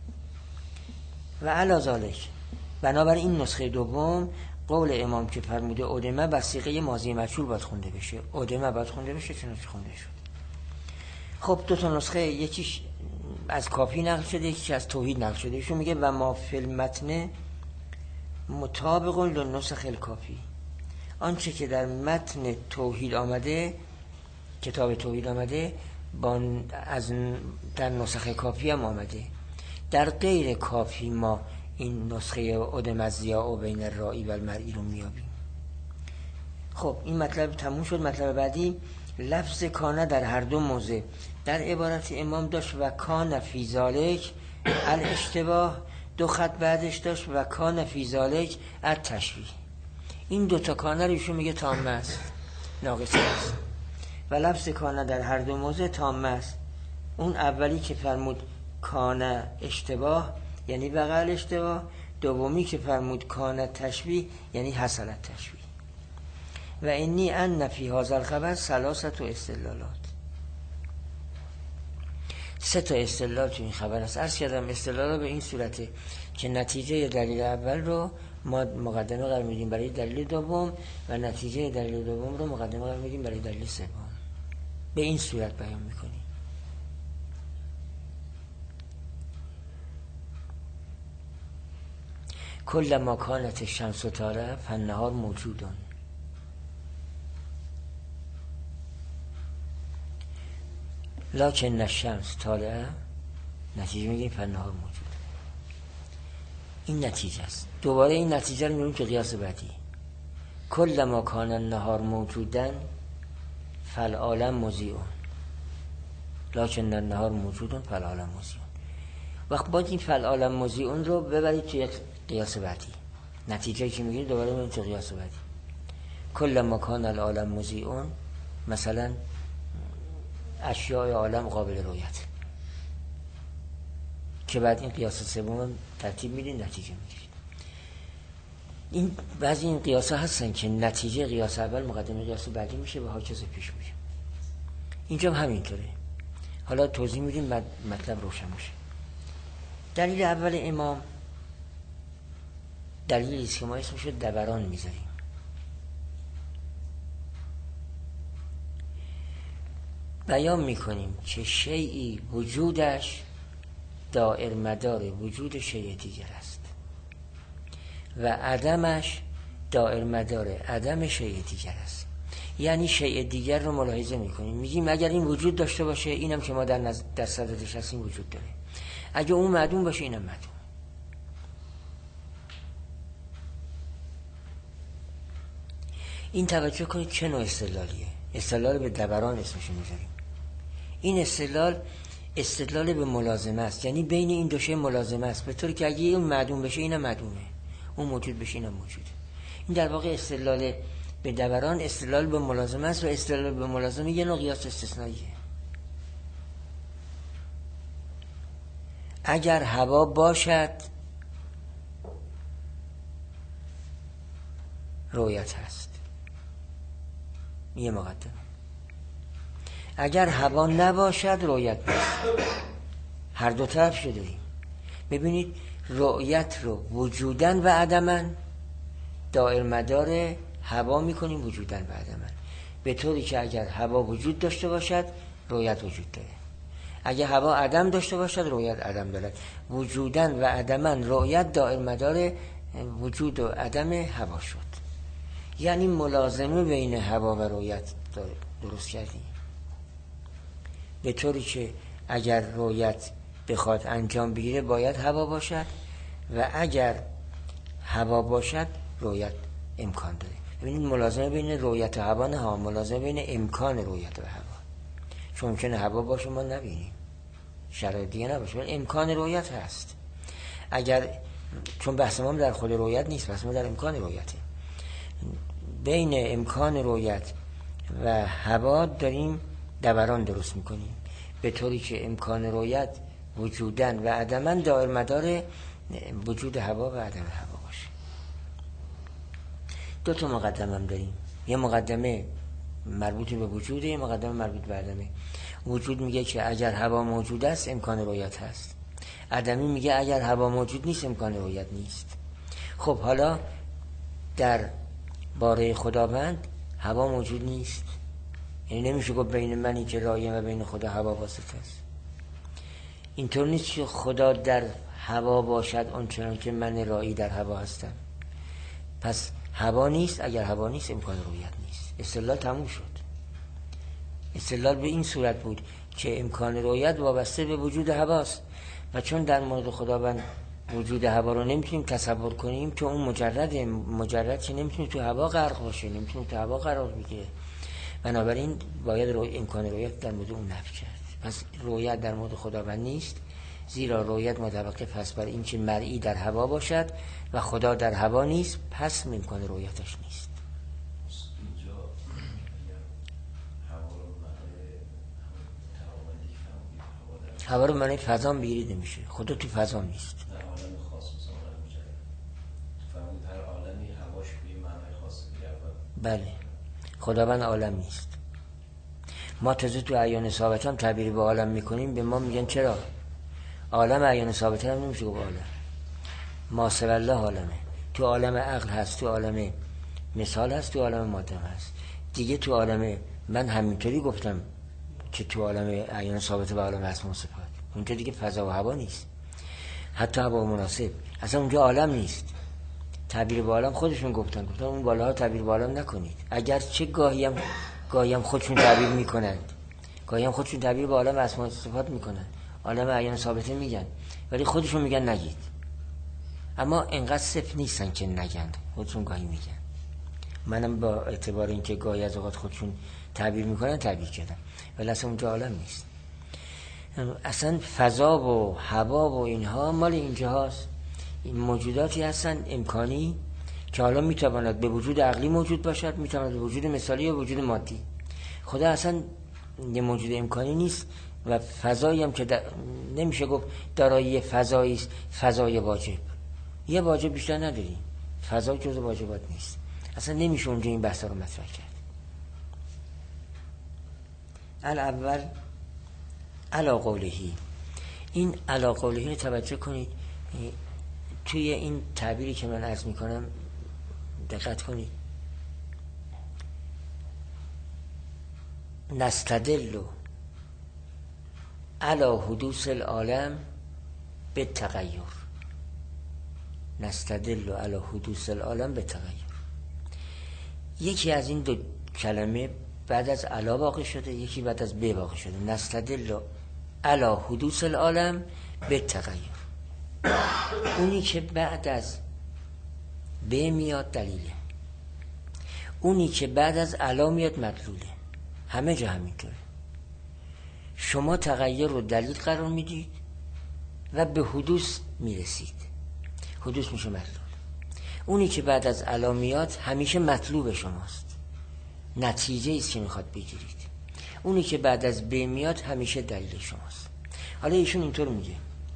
و علی ذالک، بنابراین این نسخه دوم قول امام که فرموده ادمه با صیغه ماضی مجهول باید خونده بشه، ادمه باید خونده بشه چنانچه خونده شد. خب دو تا نسخه، یکیش از کافی نقل شده، یکیش از توحید نقل شده. ایشون میگه و ما فی المتن مطابق للنسخ الکافی، آنچه که در متن توحید آمده، کتاب توحید آمده، با از در نسخه کافی هم آمده. در غیر کافی ما این نسخه عدم از ضیا و بین الرائی و المرئی رو میابیم. خب این مطلب تموم شد. مطلب بعدی لفظ کانه در هر دو موضع در عبارت امام داشت و کان فی ذالک الاشتباه، دو خط بعدش داشت و کان فی ذالک التشبیه. این دو تا کانه رو ایشون میگه تامه است، ناقصه است. و لفظ کانه در هر دو موضع تامه است. اون اولی که فرمود کانه اشتباه یعنی بغل اشتباه، دومی که فرمود کانه تشبیه یعنی حصلت تشبیه. و اینی ان فی هذا الخبر ثلاثه استدلالات، سه تا استدلال تو این خبر است. عرض کردم استدلال به این صورته که نتیجه دلیل اول رو ما مقدمه قرار میدیم برای دلیل دوم و نتیجه دلیل دوم رو مقدمه قرار میدیم برای دلیل سوم. به این صورت بیان میکنیم. کل ما کانت الشمس طالعه فالنهار موجودون. لکن الشمس طالعه، نتیجه میگیم فالنهار موجود. این نتیجه است. دوباره این نتیجه رو میریم که قیاس بعدی. کل ما کان النهار موجودن فالعالم مضیعون لکن النهار موجودون فالعالم مضیعون. وقت باید این فالعالم مضیعون رو ببرید توی قیاس بعدی، نتیجه که میگیرید دوباره ببرید توی قیاس بعدی. کل ما کان العالم مضیعون، مثلا اشیاء عالم قابل رؤیت، که بعد این قیاس سوم ترتیب میدین نتیجه میگیرید. این بعضی این قیاس ها هستن که نتیجه قیاس اول مقدمه قیاس بعدی میشه و هاکذا پیش میشه. اینجا هم همینطوره. حالا توضیح میدیم مطلب روشن میشه. دلیل اول امام دلیلی است که ما اسمش رو دبران میذاریم. بیان میکنیم که شیئی وجودش دائر مدار وجود شیء دیگر است و عدمش دائر مدار عدم شیء دیگر است. یعنی شیء دیگر رو ملاحظه میکنیم، میگیم اگر این وجود داشته باشه اینم که ما در نظر در صددش هستیم وجود داره، اگه اون معدوم باشه اینم معدوم. این توجه کنید چه نوع استدلالیه. استدلال به دبران اسمش میذاریم. این استدلال استدلال به ملازمه است، یعنی بین این دو شی ملازمه است، به طوری که اگه اون معدوم بشه اینم معدومه، اون موجود بشه اینم موجوده. این در واقع استدلال به دبران استدلال به ملازمه است و استدلال به ملازمه یه نوع قیاس استثنائیه. اگر هوا باشد رؤیت هست، یه مقدمه. اگر هوا نباشد رؤیت نیست. هر دو طرف شده داریم. ببینید رؤیت رو وجودن و عدمن دائر مدار هوا میکنیم وجودن و عدمن، به طوری که اگر هوا وجود داشته باشد رؤیت وجود داره، اگر هوا عدم داشته باشد رؤیت عدم دارد. وجودن و عدمن رؤیت دائر مدار وجود و عدم هوا شد. یعنی ملازمه بین هوا و رؤیت درست کردیم، به طوری که اگر رؤیت بخواد انجام بگیره باید هوا باشد و اگر هوا باشد رؤیت امکان داره. ببینید ملازمه بین رؤیت و هوا نه، ملازمه بین امکان رؤیت و هوا. چون ممکنه هوا باشه ما نبینیم، شرایط دیگه نباشه، ولی امکان رؤیت هست. اگر چون بحث ما در خود رؤیت نیست، بحث ما در امکان رؤیته. بین امکان رؤیت و هوا داریم دوران درست میکنیم، به طوری که امکان رؤیت وجودن و عدمن دائر مدار وجود هوا و عدم هوا باشه. دو تا مقدمه هم داریم، یه مقدمه مربوط به وجوده، یه مقدمه مربوط به عدمه. وجود میگه که اگر هوا موجود است امکان رؤیت هست، عدمی میگه اگر هوا موجود نیست امکان رؤیت نیست. خب حالا در باره خداوند هوا موجود نیست، یعنی نمیشه گفت بین منی که رایم و بین خدا هوا واسطه است. اینطور نیست که خدا در هوا باشد آنچنان که من رایی در هوا هستم. پس هوا نیست، اگر هوا نیست امکان رؤیت نیست. استدلال تموم شد. استدلال به این صورت بود که امکان رؤیت وابسته به وجود هواست و چون در مورد خداوند وجود هوا رو نمیتونیم تصور کنیم، چون اون مجرد مجرد که نمیتونه تو هوا غرق باشه، نمیتونه تو هوا قرار بگیره، بنابراین باید رو امکان رؤیت در مورد اون نفی کرد. پس رؤیت در مورد خداوند نیست، زیرا رؤیت متوقف است بر این که مرئی در هوا باشد و خدا در هوا نیست، پس امکان رؤیتش نیست. هوا رو معنی فضا بگیرید نمیشه، خدا تو فضا نیست. در عالم خاص مثلا عالم مجرد فهمید هر عالمی هواش به معنی خاص دیگه. بله خداوند عالم نیست. ما تازه تو اعیان ثابتان تعبیر به عالم میکنیم، به ما میگن چرا عالم اعیان ثابتان هم نمیشه گفت عالم، ما سوی الله عالمه. تو عالم عقل هست، تو عالم مثال هست، تو عالم ماده هست دیگه. تو عالم من همینطوری گفتم که تو عالم اعیان ثابته و عالم اسماء و صفات، اونجا دیگه فضا و هوا نیست، حتی هوا مناسب، اصلا اونجا عالم نیست. تعبیر به عالم خودشون گفتن گفتن اون بالاها تعبیر به عالم نکنید، اگر چه گاهی هم گاهی هم خودشون تعبیر میکنند، گاهی هم خودشون تعبیر به عالم اسماء و صفات میکنن، عالم اعیان ثابته میگن، ولی خودشون میگن نگید. اما انقدر صفر نیستن که نگن، خودشون گاهی میگن. منم با اعتبار اینکه گاهی از اوقات خودشون تعبیر میکنن تعبیر کردم، ولی اصلا اونجا عالم نیست. اصلا فضا و هوا و اینها مال اینجا هست. این موجوداتی هستن امکانی که حالا میتواند به وجود عقلی موجود باشد، میتواند به وجود مثالی یا وجود مادی. خدا اصلا یه موجود امکانی نیست و فضایی هم که در... نمیشه گفت دارایی فضایی است، فضای واجب. یه واجب بیشتر نداریم، فضا جزء واجبات نیست. اصلا نمیشه اونجا این بحثا رو مطرح کرد. الاول علا قولهی، این علا قولهی رو توجه کنید. توی این تعبیری که من عرض میکنم دقت کنید. نستدل علا حدوث العالم به تغییر. نستدل علا حدوث العالم به تغییر. یکی از این دو کلمه بعد از علا واقع شده، یکی بعد از به واقع شده. نستدل علا حدوث العالم به تغییر. اونی که بعد از به میاد دلیله، اونی که بعد از علا میاد مدلوله. همه جا همینطوره. شما تغییر رو دلیل قرار میدید و به حدوث میرسید، حدوث میشه مطلوب. اونی که بعد از علا میاد همیشه مطلوب شماست، نتیجه ایست که میخواد بگیرید. اونی که بعد از به میاد همیشه دلیل شماست. حالا ایشون اینطور میگه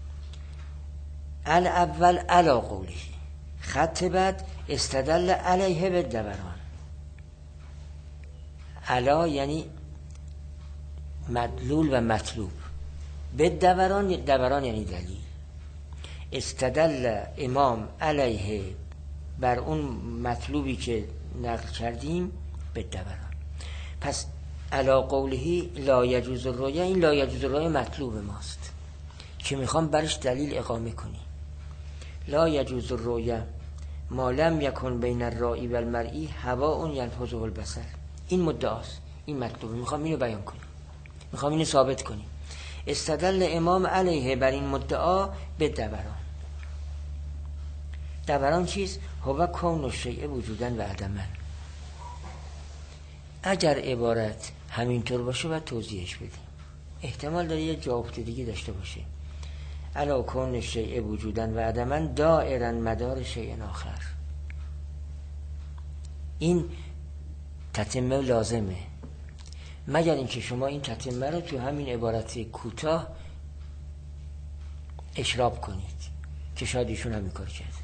الاول علا قوله، خط بعد استدل علیه به دوران. علا یعنی مدلول و مطلوب، به دوران، دوران یعنی دلیل. استدل امام علیه بر اون مطلوبی که نقل کردیم به دوران. پس علا قولهی لا یجوز الرؤیا، این لا یجوز الرؤیا مطلوب ماست که میخوام برش دلیل اقامه کنی. لا یجوز الرؤیا ما لم یکن بین الرائی و المرئی هواء ینفذه البصر. این مدعاست، این مطلوبه، میخوام اینو بیان کنیم، میخوام اینو ثابت کنیم. استدل امام علیه بر این مدعا به دوران. دوران چیست؟ هو کون الشیء وجودا و عدما. اگر عبارت همینطور باشه باید توضیحش بدیم. احتمال داره یه جا افتادگی داشته باشه. الا کون الشیء وجودا و عدما دائرا مدار شیء آخر. این تتمه لازمه، مگر اینکه شما این تتمه رو تو همین عبارت کوتاه اشراب کنید که شاید ایشون همین کار کرده.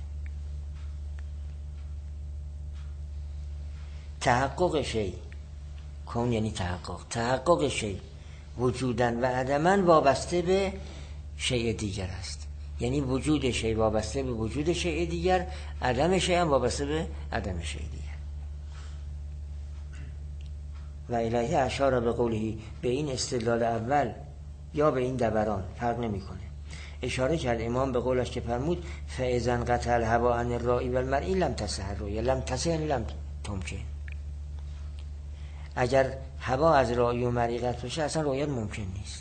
تحقق شیء، کون یعنی تحقق، تحقق شیء وجوداً و عدماً وابسته به شیء دیگر است. یعنی وجود شیء وابسته به وجود شیء دیگر، عدم شیء هم وابسته به عدم شیء دیگر. و الیه اشار به قولهی، به این استدلال اول یا به این دوران فرق نمیکنه. اشاره کرد امام به قولش که فرمود فاذا انقطع الهوا عن الرائی و المرئی لم تصح الرؤیا. لم تصح یعنی لم تمکن. اگر هوا از رائی و مرئی قطع بشه اصلا رؤیت ممکن نیست.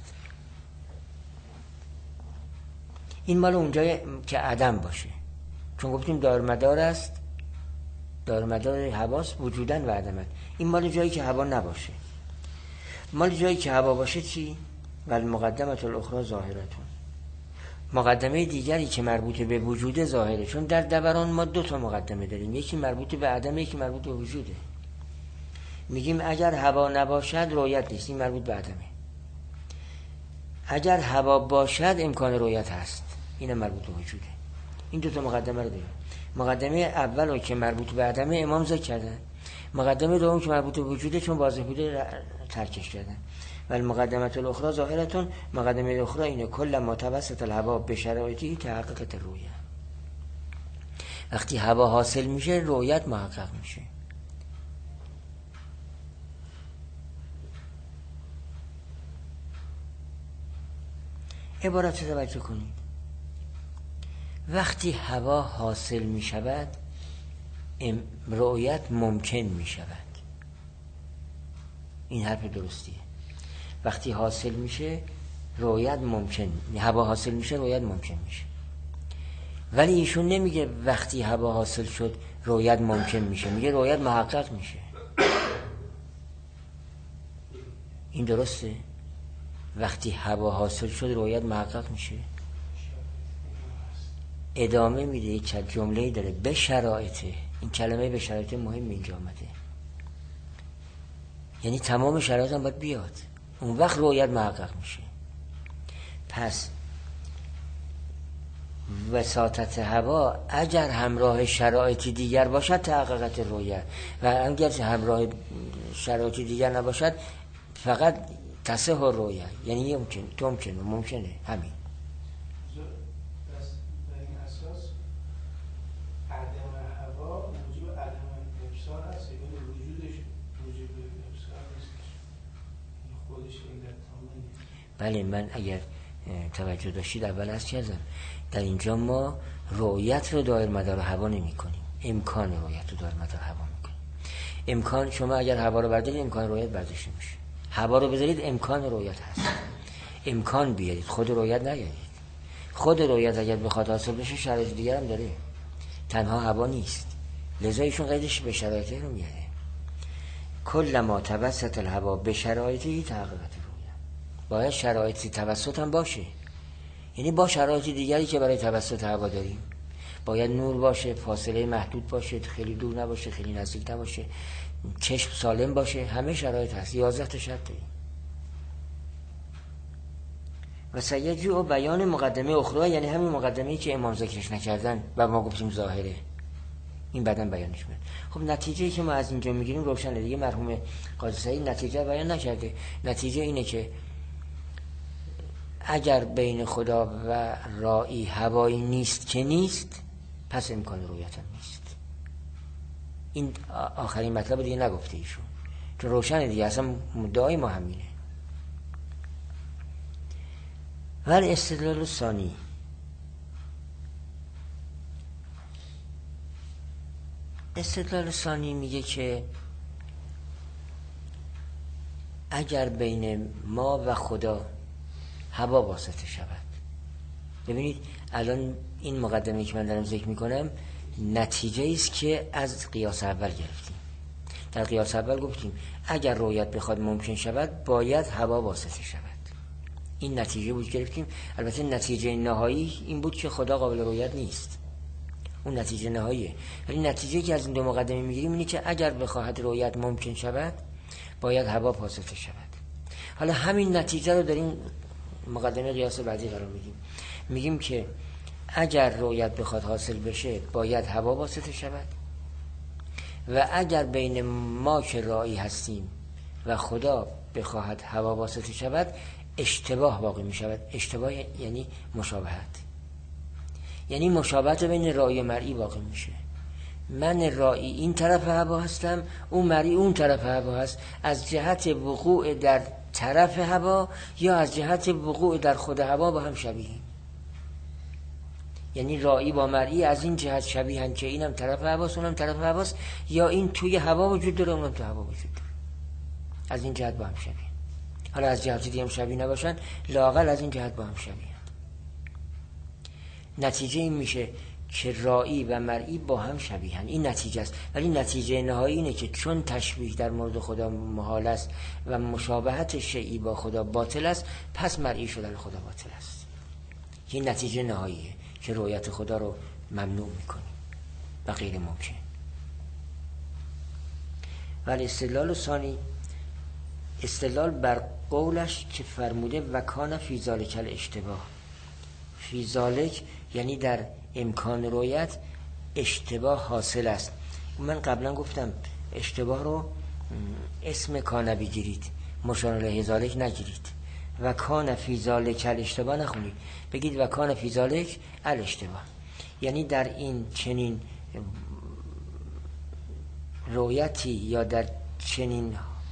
این مال اونجای که عدم باشه، چون گفتیم دارمدار است، دارمدار هواست وجودن و عدمن. این مال جایی که هوا نباشه. مال جایی که هوا باشه چی؟ ولی مقدمه الاخرى ظاهرتون، مقدمه دیگری که مربوط به وجود ظاهره. چون در دوران ما دو تا مقدمه داریم، یکی مربوط به عدمه، یکی مربوط به وجوده. میگیم اگر هوا نباشد رؤیت نیست، این مربوط به عدمه. اگر هوا باشد امکان رؤیت هست، این مربوط به وجوده. این دو تا مقدمه رو داریم. مقدمه اول رو که مربوط به عدمه امام ذکر کردن، مقدمه دوم که مربوط به وجوده چون واضح بوده ترکش کردن. ولی مقدمه الاخرى ظاهرتون، مقدمه الاخرى اینه کل ما توسط الهوا به شرایطی تحققت رؤیت. وقتی هوا حاصل میشه رؤیت محقق میشه. عبارت رو توجه کنید. وقتی هوا حاصل می شود رؤیت ممکن می شود. این حرف درستیه. وقتی حاصل میشه رؤیت ممکن، هوا حاصل میشه رؤیت ممکن میشه. ولی ایشون نمیگه وقتی هوا حاصل شد رویت ممکن میشه، میگه رویت محقق میشه. این درسته؟ وقتی هوا حاصل شد رویت محقق میشه. ادامه میده، یک جمله داره به شرایطه. این کلمه به شرایط مهم اینجا آمده، یعنی تمام شرایط هم باید بیاد، اون وقت رویت محقق میشه. پس وساطت هوا اگر همراه شرایط دیگر باشد تحققت رویت، و اگر همراه شرایط دیگر نباشد فقط تصح رویت، یعنی ممکن تو ممکنه ممکنه همین. در این اساس عدم هوا موجب عدم ابصار هست، یعنی وجودش موجب ابصار نیستش، خودش علت تمامی. بله، من اگر توجه داشتید اول از کردم در اینجا ما رؤیت رو دایر مدار هوا نمی کنیم، امکان رؤیت رو دایر مدار هوا می کنیم. امکان، شما اگر هوا رو بردارید امکان رؤیت برداشته میشه، هوا رو بذارید امکان رؤیت هست. امکان بیارید، خود رؤیت نیارید. خود رؤیت اگر بخواد حاصل بشه شرایط دیگر هم داره، تنها هوا نیست، لذا ایشون قیدش به شرایط رو میاره. کل ما توسط الهوا به شرایطی تحققت رؤیت، باید شرایطی توسط هم باشه، یعنی با شرایط دیگری که برای توسط هوا داریم. باید نور باشه، فاصله محدود باشه، خیلی دور نباشه، خیلی نزدیک نباشه، چشم سالم باشه، همه شرایط هست. یازده تا شرط داریم. و سیجو بیان مقدمه اخرى، یعنی همین مقدمه‌ای که امام ذکرش نکردن و ما گفتیم ظاهره، این بعداً بیانش میاد. خب نتیجه‌ای که ما از اینجا میگیریم روشنه دیگه. مرحوم قاضی سعید نتیجه بیان نکرده. نتیجه اینه که اگر بین خدا و رائی هوایی نیست که نیست، پس امکان رؤیت هم نیست. این آخرین مطلب دیگه نگفته ایشون، چون روشنه دیگه، اصلا مدعای ما همینه. ولی استدلال ثانی، استدلال ثانی میگه که اگر بین ما و خدا هوا واسطه شود. ببینید الان این مقدمه که من دارم ذکر میکنم نتیجه است که از قیاس اول گرفتیم. در قیاس اول گفتیم اگر رؤیت بخواد ممکن شود باید هوا واسطه شود. این نتیجه بود گرفتیم. البته نتیجه نهایی این بود که خدا قابل رؤیت نیست، اون نتیجه نهاییه. ولی نتیجه که از این دو مقدمه میگیریم اینه که اگر بخواهد رؤیت ممکن شود باید هوا واسطه شود. حالا همین نتیجه رو داریم مقدمه قیاس بعدی قرار میدیم. میگیم که اگر رؤیت بخواد حاصل بشه باید هوا واسطه شود، و اگر بین ما که رائی هستیم و خدا بخواهد هوا واسطه شود اشتباه واقع می شود. اشتباه یعنی مشابهت، یعنی مشابهت بین رائی و مرئی واقع میشه. من رائی این طرف هوا هستم، اون مرئی اون طرف هوا هست، از جهت وقوع در طرف هوا یا از جهت وقوع در خود هوا با هم شبیهیم. یعنی رائی با مرئی از این جهت شبیهن که اینم طرف هواست اونم طرف هواست، یا این توی هوا وجود داره اونم توی هوا وجود داره، از این جهت با هم شبیهن. حالا از جهت دیگه هم شبیه نباشن، لااقل از این جهت با هم شبیهن. نتیجه این میشه که رائی و مرئی با هم شبیهن. این نتیجه است. ولی نتیجه نهایی اینه که چون تشبیه در مورد خدا محال است و مشابهت شیئی با خدا باطل است، پس مرئی شدن خدا باطل است. این نتیجه نهاییه که رؤیت خدا رو ممنوع میکنیم و غیر ممکن. ولی استدلال ثانی، استدلال بر قولش که فرموده و کان فی ذالک الاشتباه. فی ذالک یعنی در امکان رؤیت اشتباه حاصل است. من قبلا گفتم اشتباه رو اسم کان بگیرید، مشار الیه ذالک نگیرید. و کان فی ذالک الاشتباه نخونید، بگید و کان فی ذالک الاشتباه. یعنی در این چنین رؤیتی یا در چنین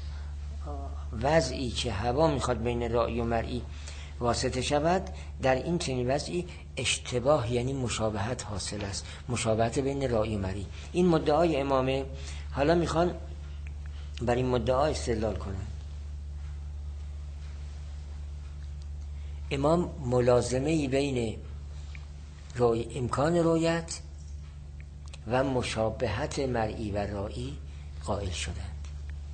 وضعی که هوا میخواد بین رائی و مرئی واسطه شود، در این چنین وضعی اشتباه یعنی مشابهت حاصل است، مشابهت بین رائی و مرئی. این مدعای امامه. حالا میخوان بر این مدعا استدلال کنن. امام ملازمه‌ای بین رؤی امکان رؤیت و مشابهت مرئی و رایی قائل شدند.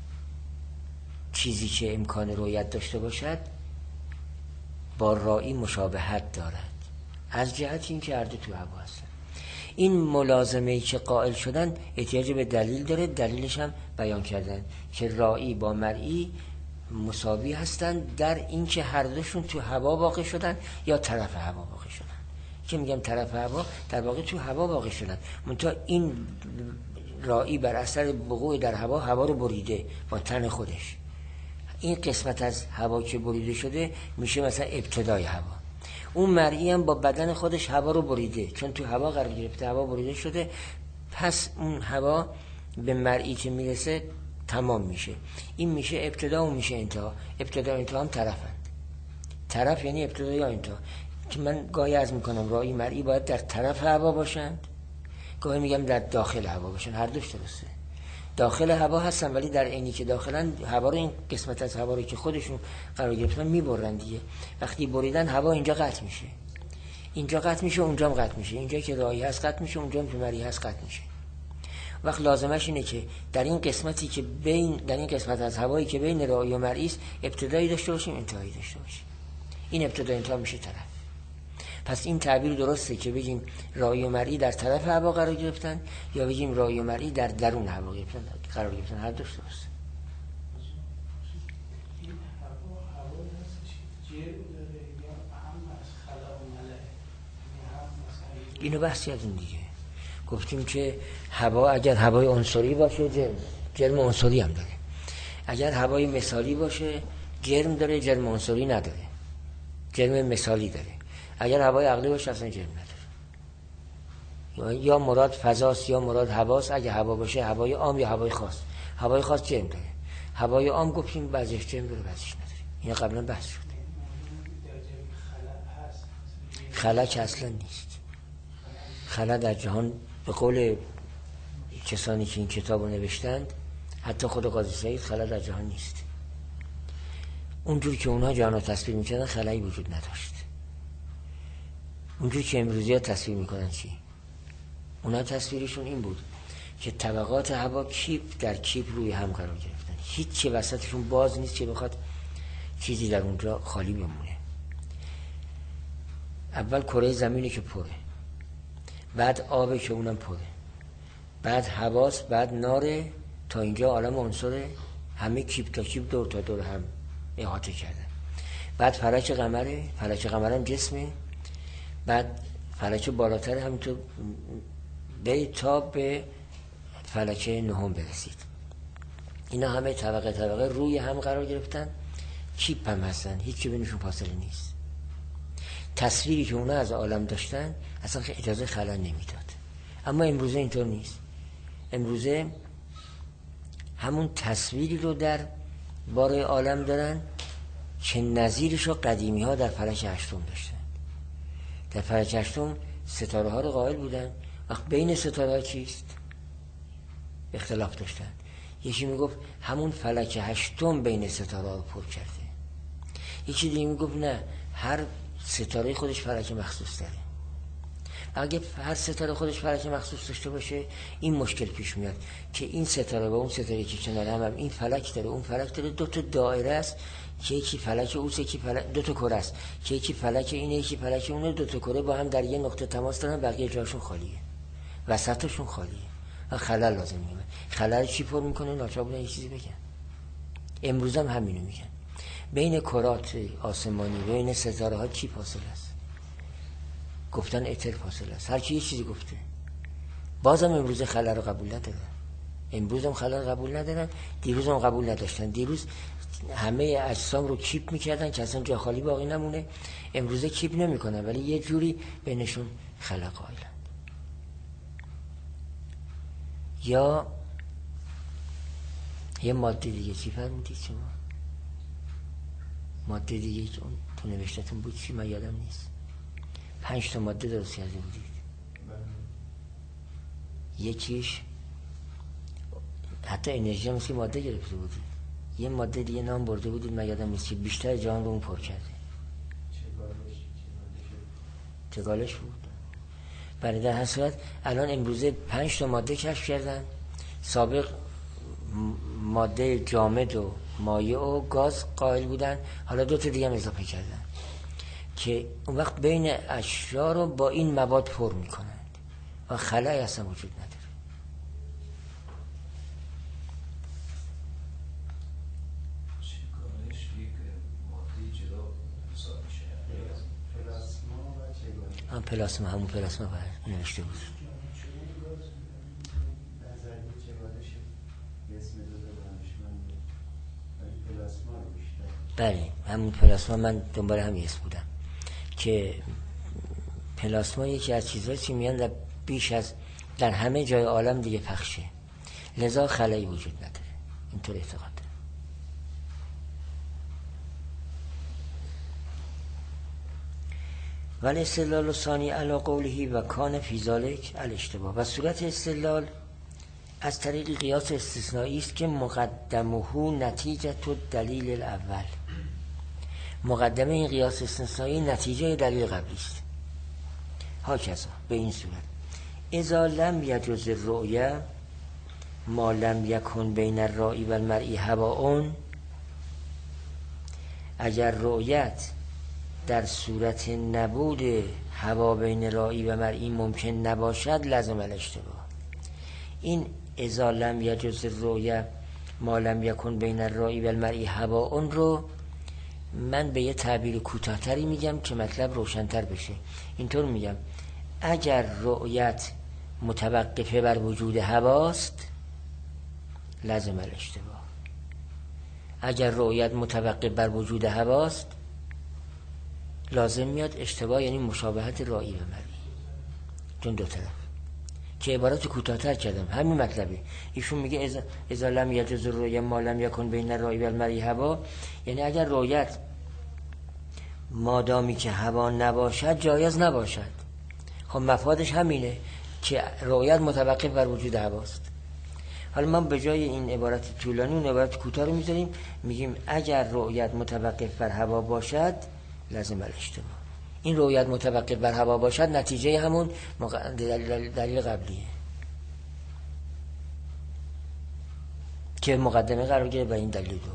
چیزی که امکان رؤیت داشته باشد با رایی مشابهت دارد، از جهت این که هر دو تو هوا هستند. این ملازمه‌ای که قائل شدن احتیاج به دلیل داره، دلیلش هم بیان کردن که رایی با مرئی مساوی هستند در این که هر دوشون تو هوا واقع شدن یا طرف هوا واقع شدن. که میگم طرف هوا، در واقع تو هوا واقع شدن، منتها این رایی بر اثر وقوع در هوا هوا رو بریده با تن خودش. این قسمت از هوا که بریده شده میشه مثلا ابتدای هوا. اون مرئی هم با بدن خودش هوا رو بریده، چون تو هوا قرار گرفته، هوا بریده شده، پس اون هوا به مرئی که میرسه تمام میشه. این میشه ابتدا و میشه انتها. ابتدا و انتها هم طرفند. طرف یعنی ابتدا یا انتها. که من گاهی عرض میکنم رایی مرئی باید در طرف هوا باشند، گاهی میگم در داخل هوا باشند. هر دوش درسته. داخل هوا هستن ولی در عینی که داخلن هوا رو، این قسمت از هوا رو که خودشون قرار گرفتن میبرن دیگه. وقتی بریدن هوا اینجا قطع میشه، اینجا قطع میشه، اونجا هم قطع میشه. اینجا که رایی هست قطع میشه، اونجا هم که مرئی هست قطع میشه. وقت لازمش اینه که در این قسمتی که بین در این قسمت از هوایی که بین رایی و مرئی است ابتدایی داشته باشیم، انتهایی داشته باشیم. این ابتدا انتها میشه طرف. پس این تعبیر درسته که بگیم رایی و مرئی در طرف هوا قرار گرفتن یا بگیم رایی و مرئی در درون هوا گرفتن قرار گرفتن. هر دوش درسته. این هوا هوایی هستش که جرم داره یا هم از خلا و ملأ؟ اینو بحثی از این دیگه گفتیم که هوا اگر هوای عنصری باشه جرم جرم عنصری هم داره، اگر هوای مثالی باشه جرم داره، جرم عنصری نداره، جرم مثالی داره. اگر هوای عقلی باشه اصلا جرم نداره. یا مراد فضاست یا مراد هواست. اگه هوا باشه هوای عام یا هوای خاص. هوای خاص جرم داره، هوای عام گفتیم بعضیش جرم داره بعضیش نداره. این قبلا بحث شد. خلا که اصلا نیست. خلا در جهان به قول کسانی که این کتاب رو نوشتند، حتی خود قاضی سعید، خلا در جهان نیست. اونجور که اونها جهان رو تصویر میکردن خلایی وجود نداشت. اونجور که امروزی ها تصویر میکنن چی؟ اونها تصویرشون این بود که طبقات هوا کیپ در کیپ روی هم قرار گرفتن، هیچ چی وسطشون باز نیست که بخواد چیزی در اونجا خالی بمونه. اول کره زمینی که پره، بعد آبه که اونم پره، بعد هواست، بعد ناره، تا اینجا عالم عنصره، همه کیپ تا کیپ دور تا دور هم احاطه کردن. بعد فلک قمره، فلک قمر هم جسمه، بعد فلک بالاتر همینطور برید تا به فلک نهم برسید. اینا همه طبقه طبقه روی هم قرار گرفتن، کیپ هم هستن، هیچی بینشون فاصله نیست. تصویری که اونا از عالم داشتن اصلا اجازه خلا نمیداد. اما امروزه اینطور نیست. امروزه همون تصویری رو در باره عالم دارن که نظیرش رو قدیمی ها در فلک هشتم داشتن. در فلک هشتم ستاره ها رو قائل بودن. وقت بین ستاره ها چیست؟ اختلاف داشتن. یکی میگفت همون فلک هشتم بین ستاره ها رو پر کرده، یکی دیگه میگفت نه، هر ستاره خودش فلک مخصوص داره. اگه هر ستاره خودش فلک مخصوص داشته باشه این مشکل پیش میاد که این ستاره و اون ستاره که کنار هم, هم این فلک داره، اون فلک داره، دو تا دایره است که یکی فلک اوست، یکی فلک، دو تا کره است که یکی فلک اینه یکی فلک اونه، دو تا کره با هم در یه نقطه تماس دارن، بقیه جاشون خالیه، وسطشون خالیه و خلل لازم میاد. خلل چی پر میکنه؟ ناچار بودن یه چیزی بگن. امروز هم همینو میگن. بین کرات آسمانی بین ستاره ها چی فاصله است؟ گفتن اتر فاصله است. هر کی یه چیزی گفته. بازم امروز خلل رو قبول ندارن. امروز هم خلل قبول ندارن، دیروز هم قبول نداشتن. دیروز همه اجسام رو کیپ میکردن که اصلا جا خالی باقی نمونه. امروزه کیپ نمیکنن ولی یه جوری بینشون خلا قائلن. یا یه ماده دیگه چی فرمودید شما؟ ماده دیگه که اون تو نوشتتون بود چی؟ من یادم نیست. پنج تا ماده درست کرده بودید. یکیش حتی انرژی هم مثل ماده گرفته بودید. یه ماده دیگه نام برده بودید من یادم نیست که بیشتر جهان رو اون پر کرده. چگالش بود. برای در هر صورت الان امروزه پنج تا ماده کشف کردن، سابق ماده جامد و مایع و گاز قائل بودن، حالا دو تا دیگه هم اضافه کردن که اون وقت بین اشیا رو با این مواد پر میکنند و خلایی اصلا وجود نداره. هم پلاسما همون پلاسما باید نوشته بود. بله همون پلاسما، من دنبال همین اسم بودم که پلاسما یکی از چیزهایی که میان در بیش از در همه جای عالم دیگه پخشه، لذا خلایی وجود نداره. اینطور اعتقاد داره. ولی استدلال ثانی علی قوله و کان فی ذلک الاشتباه، و صورت استدلال از طریق قیاس استثنایی است که مقدمه نتیجه تو دلیل الاول، مقدمه این قیاس استثنایی نتیجه دلیل قبلی است. هاکذا به این صورت اذا لم یجوز الرؤیه ما لم یکن بین الرائی و المرئی هواون، اگر رؤیت در صورت نبود هوا بین رائی و مرئی ممکن نباشد لازم الاشتباه. این اذا لم یجوز الرؤیه ما لم یکن بین الرائی و المرئی هواون رو من به یه تعبیر کوتاه‌تری میگم که مطلب روشن‌تر بشه. اینطور میگم اگر رؤیت متوقفه بر وجود هواست لازم الاشتباه. اگر رؤیت متوقف بر وجود هواست لازم میاد اشتباه، یعنی مشابهت رائی و مرئی، چون دو طرف که عبارت کوتاه‌تر کردم همین مطلبه. ایشون میگه اذا لم یجوز الرؤیه ما لم یکن بین الرائی و المرئی هوا، یعنی اگر رؤیت مادامی که هوا نباشد جایز نباشد. خب مفادش همینه که رؤیت متوقف بر وجود هواست. حالا ما به جای این عبارت طولانی اون عبارت کوتاه رو میذاریم، میگیم اگر رؤیت متوقف بر هوا باشد لازم الاشتباه. این رؤیت متوقف بر هوا باشد نتیجه همون مق... دلیل... دلیل قبلیه که مقدمه قرار گرفت بر این دلیل دوم.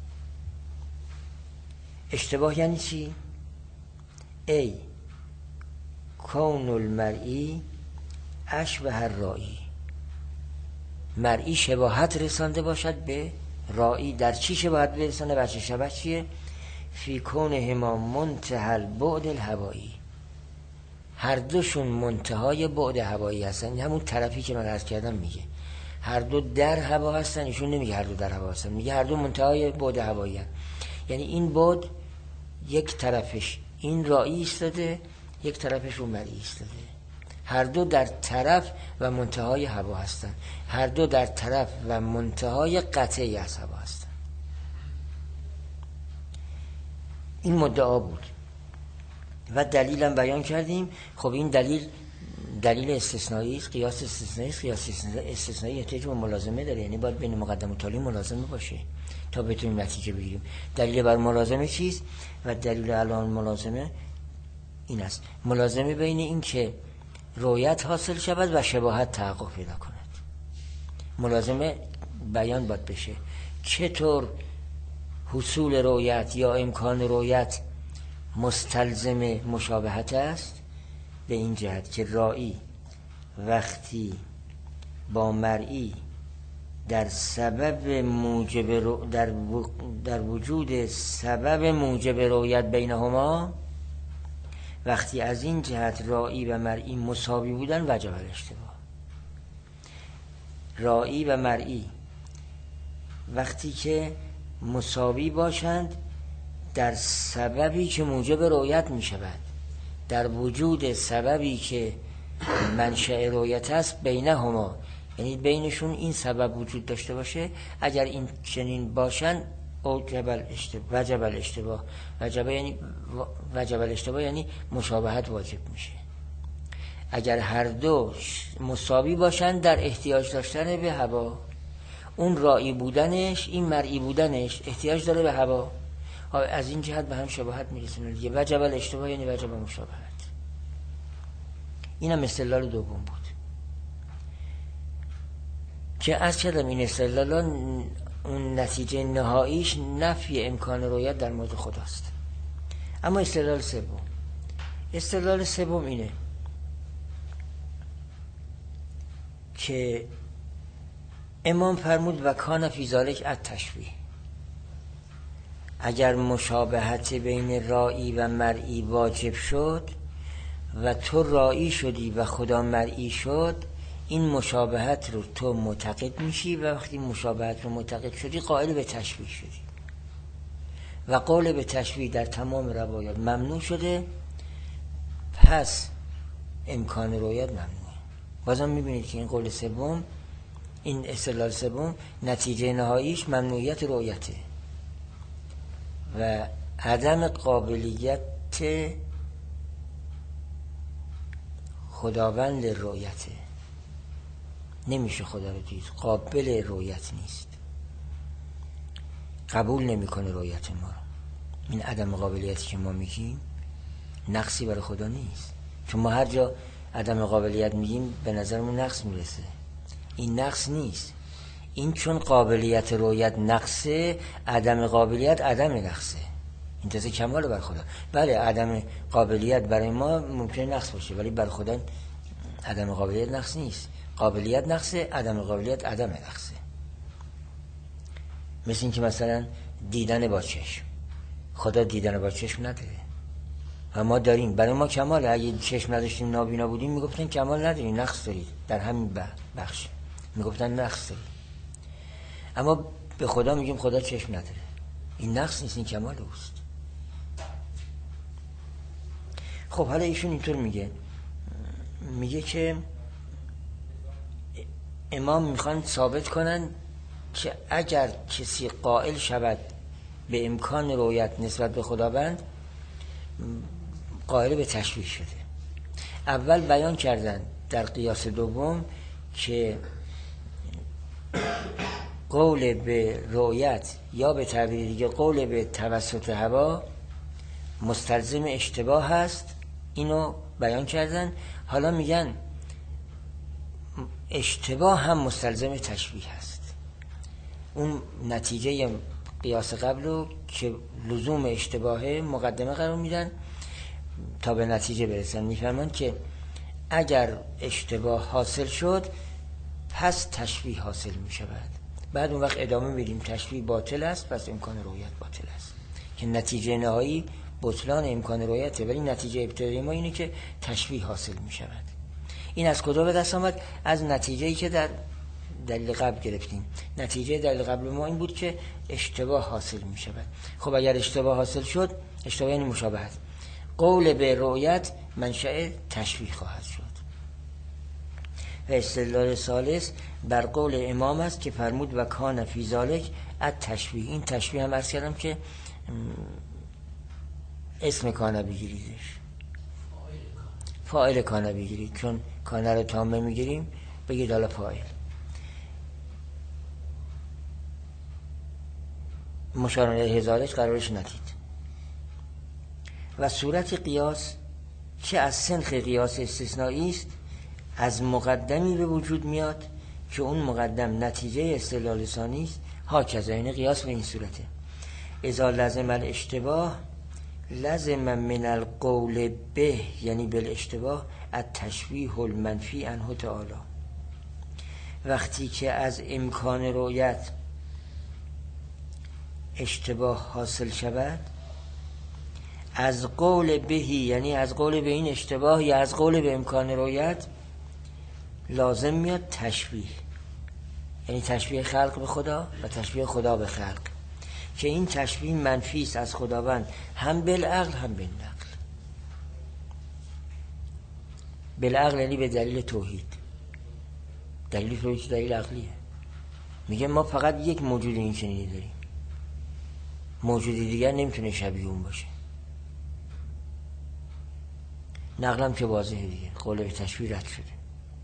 اشتباه یعنی چی؟ ای کون المرئی اشبه الرائی، مرئی شباهت رسانده باشد به رائی. در چی شباهت برسانه؟ بچه شبه چیه؟ فی کونهما منتهى البعد الهوایی، هر دوشون منتهای بعد هوایی هستن. همون طرفی که من عرض کردم میگه هر دو در هوا هستن، ایشون نمیگه هر دو در هوا هستن، میگه هر دو منتهای بعد هوایی هستن. یعنی این بعد یک طرفش این رائی ایستاده، یک طرفش اون مرئی ایستاده، هر دو در طرف و منتهای هوا هستن، هر دو در طرف و منتهای قطعی از هوا هستن. این مدعا بود و دلیلم بیان کردیم. خب این دلیل دلیل استثنایی است، قیاس استثنایی است. قیاس استثنایی احتیاج به ملازمه داره، یعنی باید بین مقدم و تالی ملازمه باشه تا بتونیم نتیجه بگیریم. دلیل بر ملازمه چیست؟ و دلیل الان ملازمه این است، ملازمه بین این که رؤیت حاصل شود و شباهت تحقق پیدا کند. ملازمه بیان باید بشه چطور حصول رؤیت یا امکان رؤیت مستلزم مشابهت است، به این جهت که رائی وقتی با مرئی در سبب موجب رو در, و... در وجود سبب موجب رؤیت بینهما، وقتی از این جهت رائی و مرئی مساوی بودن وجب الاشتباه. رائی و مرئی وقتی که مساوی باشند در سببی که موجب رؤیت می شود، در وجود سببی که منشأ رؤیت است بینهما، یعنی بینشون این سبب وجود داشته باشه، اگر این چنین باشن وجب الاشتباه. وجب الاشتباه وجب یعنی وجب الاشتباه یعنی مشابهت واجب میشه. اگر هر دو مساوی باشن در احتیاج داشتن به هوا، اون رائی بودنش این مرئی بودنش احتیاج داره به هوا، از این جهت به هم شباهت میرسونه دیگه. وجب الاشتباه یعنی وجب مشابهت. اینم استدلال دوم بود که از کردم این استدلال اون نتیجه نهاییش نفی امکان رؤیت در مورد خداست. اما استدلال سوم استدلال سوم اینه که امام فرمود و کان فی ذلک التشبیه، اگر مشابهت بین رایی و مرئی واجب شد و تو رایی شدی و خدا مرئی شد، این مشابهت رو تو معتقد میشی و وقتی مشابهت رو معتقد شدی قائل به تشبیه شدی و قول به تشبیه در تمام روایات ممنوع شده، پس امکان رؤیت ممنوعه. بازم میبینید که این قول سوم، این استدلال سوم نتیجه نهاییش ممنوعیت رؤیته و عدم قابلیت خداوند رؤیته. نمیشه خدا رو دید، قابل رؤیت نیست، قبول نمیکنه رؤیت ما رو. این عدم قابلیتی که ما میگیم نقصی برای خدا نیست، چون ما هر جا عدم قابلیت میگیم به نظرمون نقص میرسه. این نقص نیست، این چون قابلیت رؤیت نقصه، عدم قابلیت عدم نقصه، این تازه کماله بر خدا. بله عدم قابلیت برای ما ممکنه نقص باشه، ولی بر خدا عدم قابلیت نقص نیست. قابلیت نقصه، عدم قابلیت عدم نقصه. مثل این که مثلا دیدن با چشم، خدا دیدن با چشم نداره و ما داریم، برای ما کماله. اگه چشم نداشتیم نابینا بودیم میگفتن کمال نداریم، نقص دارید. در همین بخش میگفتن نقص دارید، اما به خدا میگیم خدا چشم نداره. این نقص نیست، این کمال اوست. خب حالا ایشون اینطور میگه میگه که امام میخوان ثابت کنن که اگر کسی قائل شود به امکان رؤیت نسبت به خداوند، قائل به تشبیه شده. اول بیان کردن در قیاس دوم که قول به رؤیت یا به تعبیر دیگه قول به توسط هوا مستلزم اشتباه هست، اینو بیان کردن. حالا میگن اشتباه هم مستلزم تشبیه هست. اون نتیجه قیاس قبل رو که لزوم اشتباهه مقدمه قرار میدن تا به نتیجه برسن. میفهمن که اگر اشتباه حاصل شد پس تشبیه حاصل میشود. بعد اون وقت ادامه میدیم تشبیه باطل است، پس امکان رؤیت باطل است، که نتیجه نهایی بطلان امکان رؤیته، ولی نتیجه ابتدایی ما اینه که تشبیه حاصل میشود. این از کجا به دست آمد؟ از نتیجه‌ای که در دلیل قبل گرفتیم. نتیجه دلیل قبل ما این بود که اشتباه حاصل می شود. خب اگر اشتباه حاصل شد، اشتباه یعنی مشابهت، قول به رؤیت منشأ تشبیه خواهد شد. و استدلال ثالث بر قول امام است که فرمود و کان فی ذلک التشبیه. این تشبیه هم عرض کردم که اسم کان بگیریدش، فاعل کان بگیرید، چون کان رو تامه میگیریم بگید حالا فاعل. مشار الیه ذلک قرارش ندید. و صورت قیاس که از سنخ قیاس استثنایی است، از مقدمی به وجود میاد که اون مقدم نتیجه استدلال ثانی است. ها کذا، این قیاس به این صورته: اذا لزم الاشتباه لزم من القول به، یعنی بالاشتباه التشبیه المنفی عنه تعالی. وقتی که از امکان رؤیت اشتباه حاصل شود، از قول بهی، یعنی از قول به این اشتباه یا از قول به امکان رؤیت، لازم میاد تشبیه، یعنی تشبیه خلق به خدا و تشبیه خدا به خلق، که این تشبیه منفی است از خداوند، هم بالعقل هم بالنقل. بالعقل یعنی به دلیل توحید. دلیل توحید دلیل عقلیه. میگه ما فقط یک موجود این چنینی داریم، موجودی دیگر نمیتونه شبیه اون باشه. نقلم که واضحه دیگه، قول به تشبیه رد شده.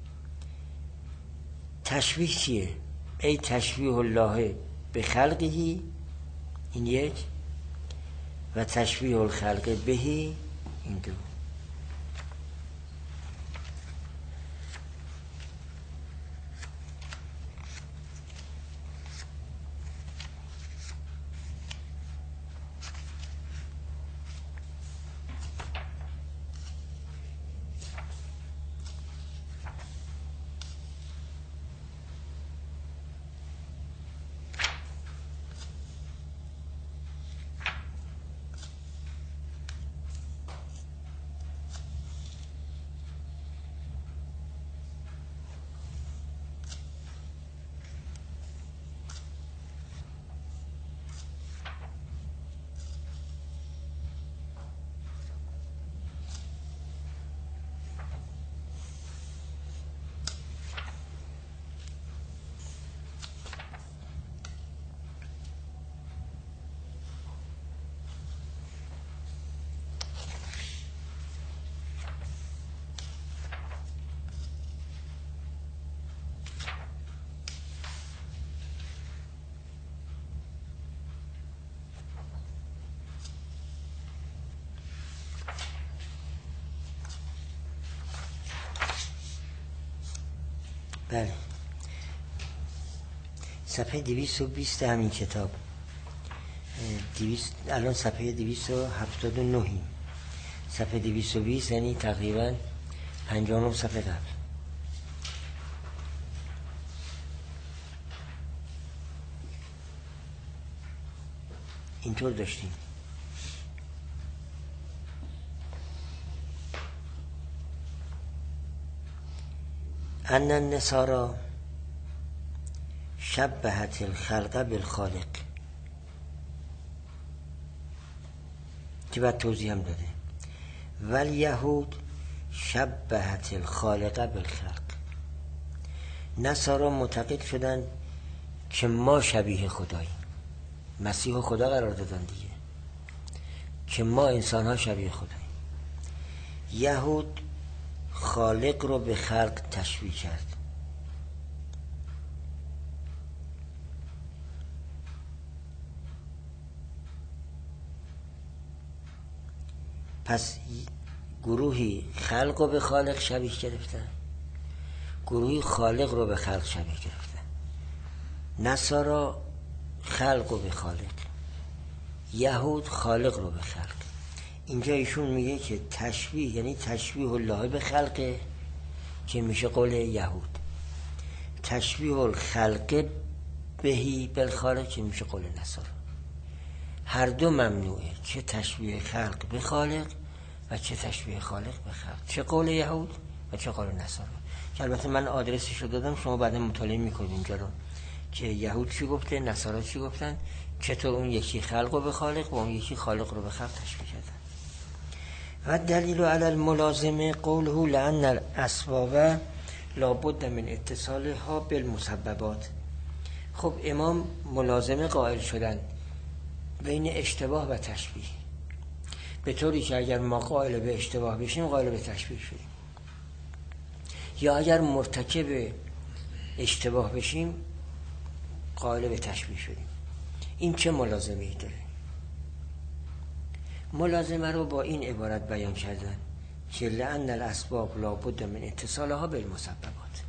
تشبیه چیه؟ ای تشبیه الله به خلقهی، این یک، و تشبیه الخلق بهی، این دو. بله، صفحه دویست و بیست همین کتاب. دویست الان صفحه دویست و هفتاد و نه، صفحه دویست و بیست، یعنی تقریبا پنجاه و نه صفحه قبل. اینطور داشتیم. ان النصارى شبهت الخلق بالخالق، که بعد توضیح هم داده. والیهود شبهت الخالق بالخلق. نصارا معتقد شدن که ما شبیه خداییم، مسیح و خدا قرار دادن دیگه، که ما انسان ها شبیه خداییم. یهود خالق رو به خلق تشبیه کرد. پس گروهی خلق رو به خالق شبیه گرفتن، گروهی خالق رو به خلق شبیه گرفتن. نصارا خلق رو به خالق، یهود خالق رو به خلق. اینجا ایشون میگه که تشبیه یعنی تشبیه الله به خلقه، که میشه قول یهود. تشبیه الخلق بهی بالخالق، که میشه قول نصارا. هر دو ممنوعه، چه تشبیه خلق به خالق و چه تشبیه خالق به خلق، چه قول یهود و چه قول نصارا. که البته من آدرسش رو دادم، شما بعدا مطالعه میکنید اینجا رو که یهود چی گفته، نصارا چی گفتن، چطور اون یکی خلق رو به خالق و اون یکی خالق رو به خلق تشبیه کردن. و دلیل علی الملازمه قوله لأن الاسباب لابد من اتصالها بالمسببات. خب امام ملازمه قائل شدن بین اشتباه و تشبیه، به طوری که اگر ما قائل به اشتباه بشیم قائل به تشبیه شدیم، یا اگر مرتکب اشتباه بشیم قائل به تشبیه شدیم. این چه ملازمه ای داره؟ ملازمه رو با این عبارت بیان کردن که لأن الاسباب لابد من اتصالها بالمسببات.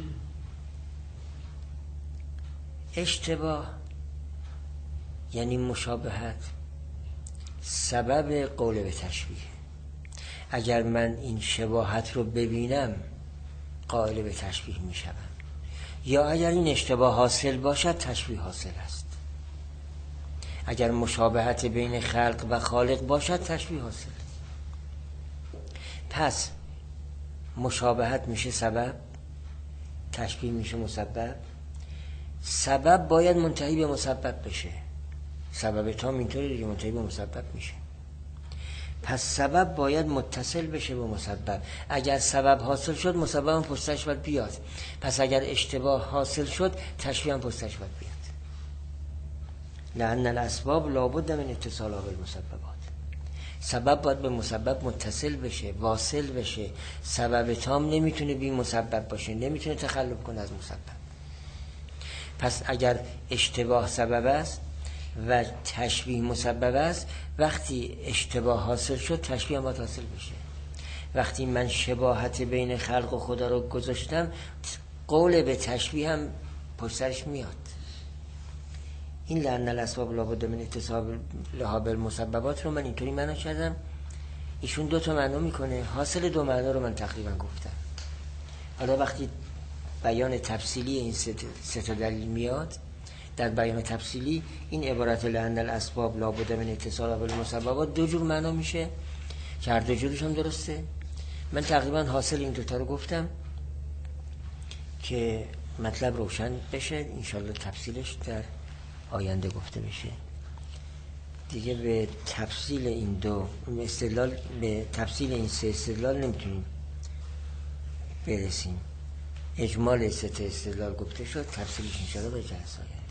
اشتباه یعنی مشابهت سبب قول به تشبیه. اگر من این شباهت رو ببینم قائل به تشبیه می شدم، یا اگر این اشتباه حاصل باشد تشبیه حاصل است. اگر مشابهت بین خلق و خالق باشد تشبیه حاصل. پس مشابهت میشه سبب، تشبیه میشه مسبب. سبب باید منتهی به مسبب بشه، سبب تام اینطوری دیگه منتهی به مسبب میشه. پس سبب باید متصل بشه به مسبب. اگر سبب حاصل شد مسبب هم پشتش باید بیاد. پس اگر اشتباه حاصل شد تشبیه هم پشتش باید بیاد. لأن الاسباب لابد من اتصالها بالمسببات. سبب باید به مسبب متصل بشه، واصل بشه. سبب تام نمیتونه بی مسبب باشه، نمیتونه تخلف کنه از مسبب. پس اگر اشتباه سبب است و تشبیه مسبب است، وقتی اشتباه حاصل شد تشبیه هم باید حاصل بشه. وقتی من شباهت بین خلق و خدا رو گذاشتم قول به تشبیه هم پشت سرش میاد. این لأن الاسباب لابد من اتصالها بالمسببات رو من اینطوری معنا کردم. ایشون دو تا معنا میکنه، حاصل دو معنا رو من تقریبا گفتم. حالا وقتی بیان تفصیلی این سه تا دلیل میاد، در بیان تفصیلی این عبارت لأن الاسباب لابد من اتصالها بالمسببات دو جور معنا میشه که هر دو جورش هم درسته. من تقریبا حاصل این دوتا رو گفتم که مطلب روشن بشه، انشالله تفصیلش در آینده گفته بشه. دیگه به تفصیل این دو استدلال، به تفصیل این سه استدلال نمیتونیم برسیم. اجمال سه تا استدلال گفته شد، تفصیلش انشالله به جلسه آینده.